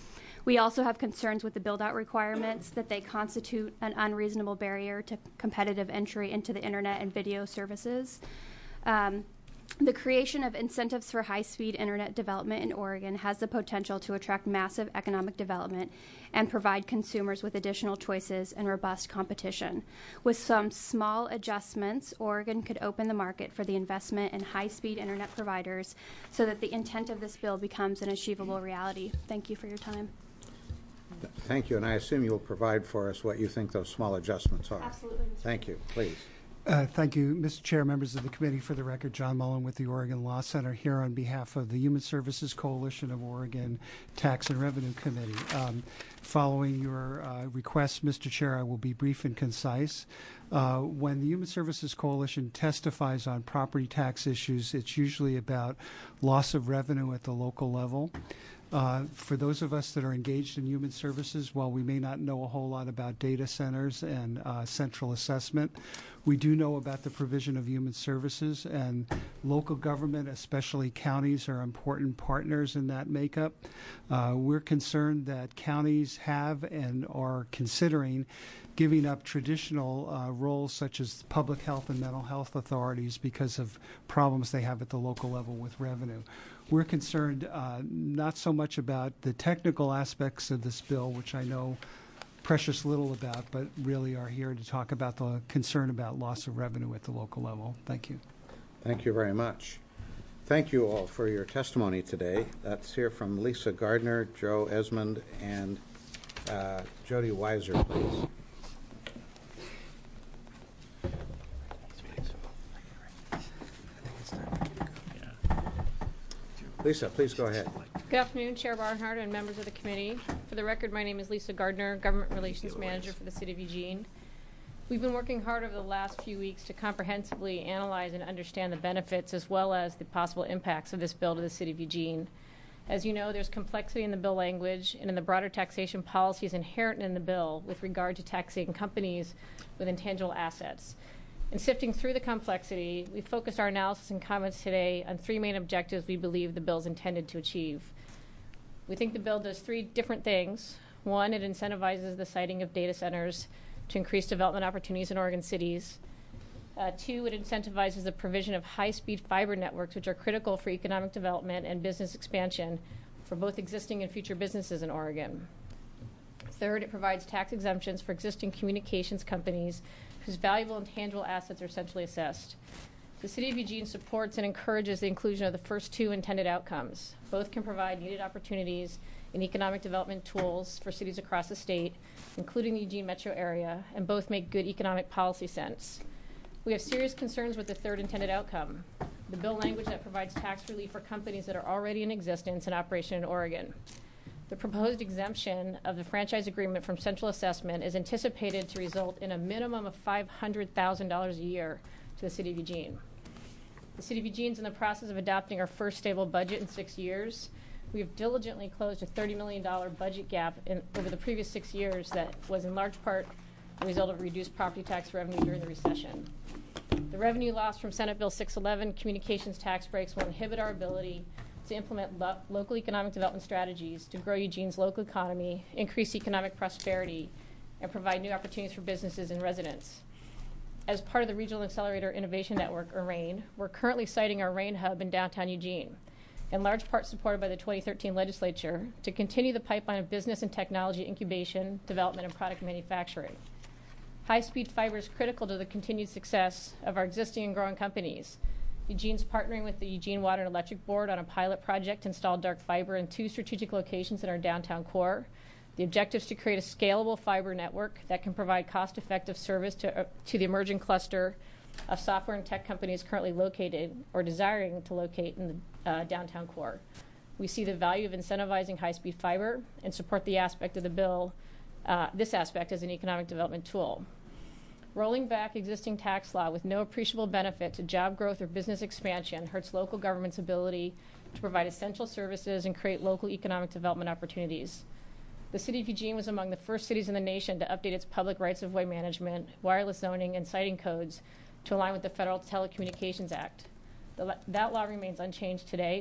We also have concerns with the build-out requirements, that they constitute an unreasonable barrier to competitive entry into the internet and video services. The creation of incentives for high-speed internet development in Oregon has the potential to attract massive economic development and provide consumers with additional choices and robust competition. With some small adjustments, Oregon could open the market for the investment in high-speed internet providers so that the intent of this bill becomes an achievable reality. Thank you for your time. Thank you, and I assume you'll provide for us what you think those small adjustments are. Absolutely, Mr. Thank you. Please. Thank you, Mr. Chair, members of the committee. For the record, John Mullen with the Oregon Law Center, here on behalf of the Human Services Coalition of Oregon Tax and Revenue Committee. Following your request, Mr. Chair, I will be brief and concise. When the Human Services Coalition testifies on property tax issues, it's usually about loss of revenue at the local level. For those of us that are engaged in human services, while we may not know a whole lot about data centers and central assessment, we do know about the provision of human services, and local government, especially counties, are important partners in that makeup. We're concerned that counties have and are considering giving up traditional roles such as public health and mental health authorities because of problems they have at the local level with revenue. We're concerned not so much about the technical aspects of this bill, which I know precious little about, but really are here to talk about the concern about loss of revenue at the local level. Thank you. Thank you very much. Thank you all for your testimony today. Let's hear from Lisa Gardner, Joe Esmond, and Jody Weiser, please. Lisa, please go ahead. Good afternoon, Chair Barnhart and members of the committee. For the record, my name is Lisa Gardner, Government Relations Manager for the City of Eugene. We've been working hard over the last few weeks to comprehensively analyze and understand the benefits as well as the possible impacts of this bill to the City of Eugene. As you know, there's complexity in the bill language and in the broader taxation policies inherent in the bill with regard to taxing companies with intangible assets. In sifting through the complexity, we focused our analysis and comments today on three main objectives we believe the bill is intended to achieve. We think the bill does three different things. One, it incentivizes the siting of data centers to increase development opportunities in Oregon cities. Two, it incentivizes the provision of high-speed fiber networks, which are critical for economic development and business expansion for both existing and future businesses in Oregon. Third, it provides tax exemptions for existing communications companies whose valuable and tangible assets are centrally assessed. The City of Eugene supports and encourages the inclusion of the first two intended outcomes. Both can provide needed opportunities and economic development tools for cities across the state, including the Eugene metro area, and both make good economic policy sense. We have serious concerns with the third intended outcome, the bill language that provides tax relief for companies that are already in existence and operation in Oregon. The proposed exemption of the franchise agreement from central assessment is anticipated to result in a minimum of $500,000 a year to the City of Eugene. The City of Eugene is in the process of adopting our first stable budget in 6 years. We have diligently closed a $30 million budget gap over the previous 6 years that was in large part the result of reduced property tax revenue during the recession. The revenue loss from Senate Bill 611 communications tax breaks will inhibit our ability to implement local economic development strategies to grow Eugene's local economy, increase economic prosperity, and provide new opportunities for businesses and residents. As part of the Regional Accelerator Innovation Network, or RAIN, we're currently siting our RAIN hub in downtown Eugene, in large part supported by the 2013 legislature, to continue the pipeline of business and technology incubation, development, and product manufacturing. High-speed fiber is critical to the continued success of our existing and growing companies. Eugene's partnering with the Eugene Water and Electric Board on a pilot project to install dark fiber in 2 strategic locations in our downtown core. The objective is to create a scalable fiber network that can provide cost-effective service to the emerging cluster of software and tech companies currently located or desiring to locate in the downtown core. We see the value of incentivizing high-speed fiber and support the aspect of the bill, this aspect as an economic development tool. Rolling back existing tax law with no appreciable benefit to job growth or business expansion hurts local government's ability to provide essential services and create local economic development opportunities. The City of Eugene was among the first cities in the nation to update its public rights-of-way management, wireless zoning, and siting codes to align with the Federal Telecommunications Act. That law remains unchanged today.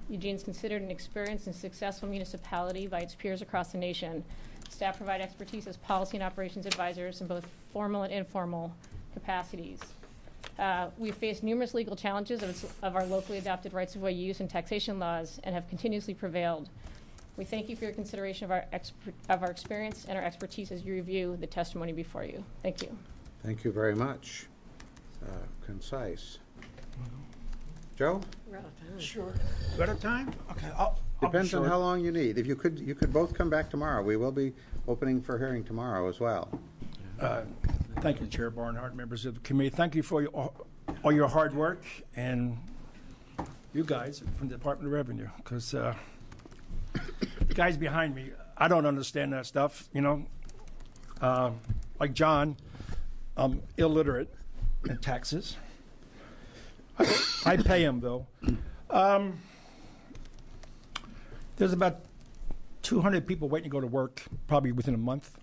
Eugene is considered an experienced and successful municipality by its peers across the nation. Staff provide expertise as policy and operations advisors in both formal and informal capacities. We've faced numerous legal challenges of our locally adopted rights-of-way use and taxation laws and have continuously prevailed. We thank you for your consideration of our experience and our expertise as you review the testimony before you. Thank you. Thank you very much. Concise. Joe? We're out of time. Sure. We're out of time? Okay. Depends on how long you need. If you could both come back tomorrow. We will be opening for hearing tomorrow as well. Thank you, Chair Barnhart, members of the committee. Thank you for all your hard work, and you guys from the Department of Revenue, because the guys behind me, I don't understand that stuff, you know. Like John, I'm illiterate in taxes. I pay them, though. There's about 200 people waiting to go to work, probably within a month,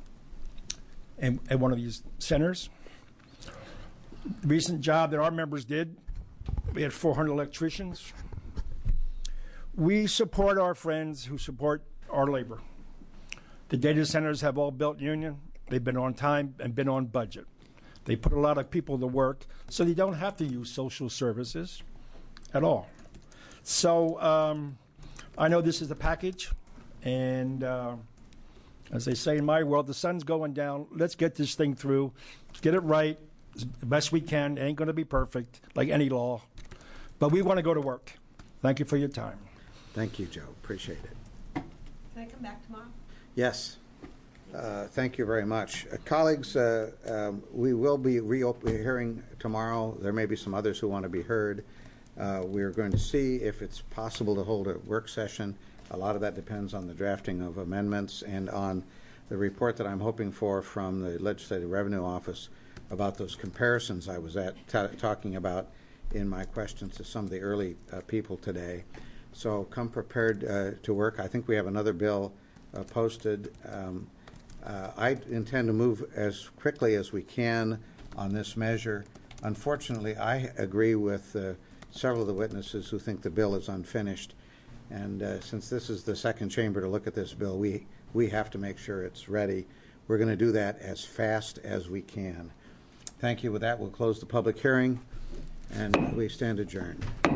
at one of these centers. The recent job that our members did, we had 400 electricians. We support our friends who support our labor. The data centers have all built union. They've been on time and been on budget. They put a lot of people to work, so they don't have to use social services at all. So I know this is a package, and as they say in my world, the sun's going down. Let's get this thing through, get it right as best we can. It ain't going to be perfect, like any law, but we want to go to work. Thank you for your time. Thank you, Joe. Appreciate it. Can I come back tomorrow? Yes. Thank you very much. Colleagues, we will be hearing tomorrow. There may be some others who want to be heard. We're going to see if it's possible to hold a work session. A lot of that depends on the drafting of amendments and on the report that I'm hoping for from the Legislative Revenue Office about those comparisons I was talking about in my questions to some of the early people today. So come prepared to work. I think we have another bill posted. I intend to move as quickly as we can on this measure. Unfortunately, I agree with several of the witnesses who think the bill is unfinished. And since this is the second chamber to look at this bill, we have to make sure it's ready. We're going to do that as fast as we can. Thank you. With that, we'll close the public hearing, and we stand adjourned.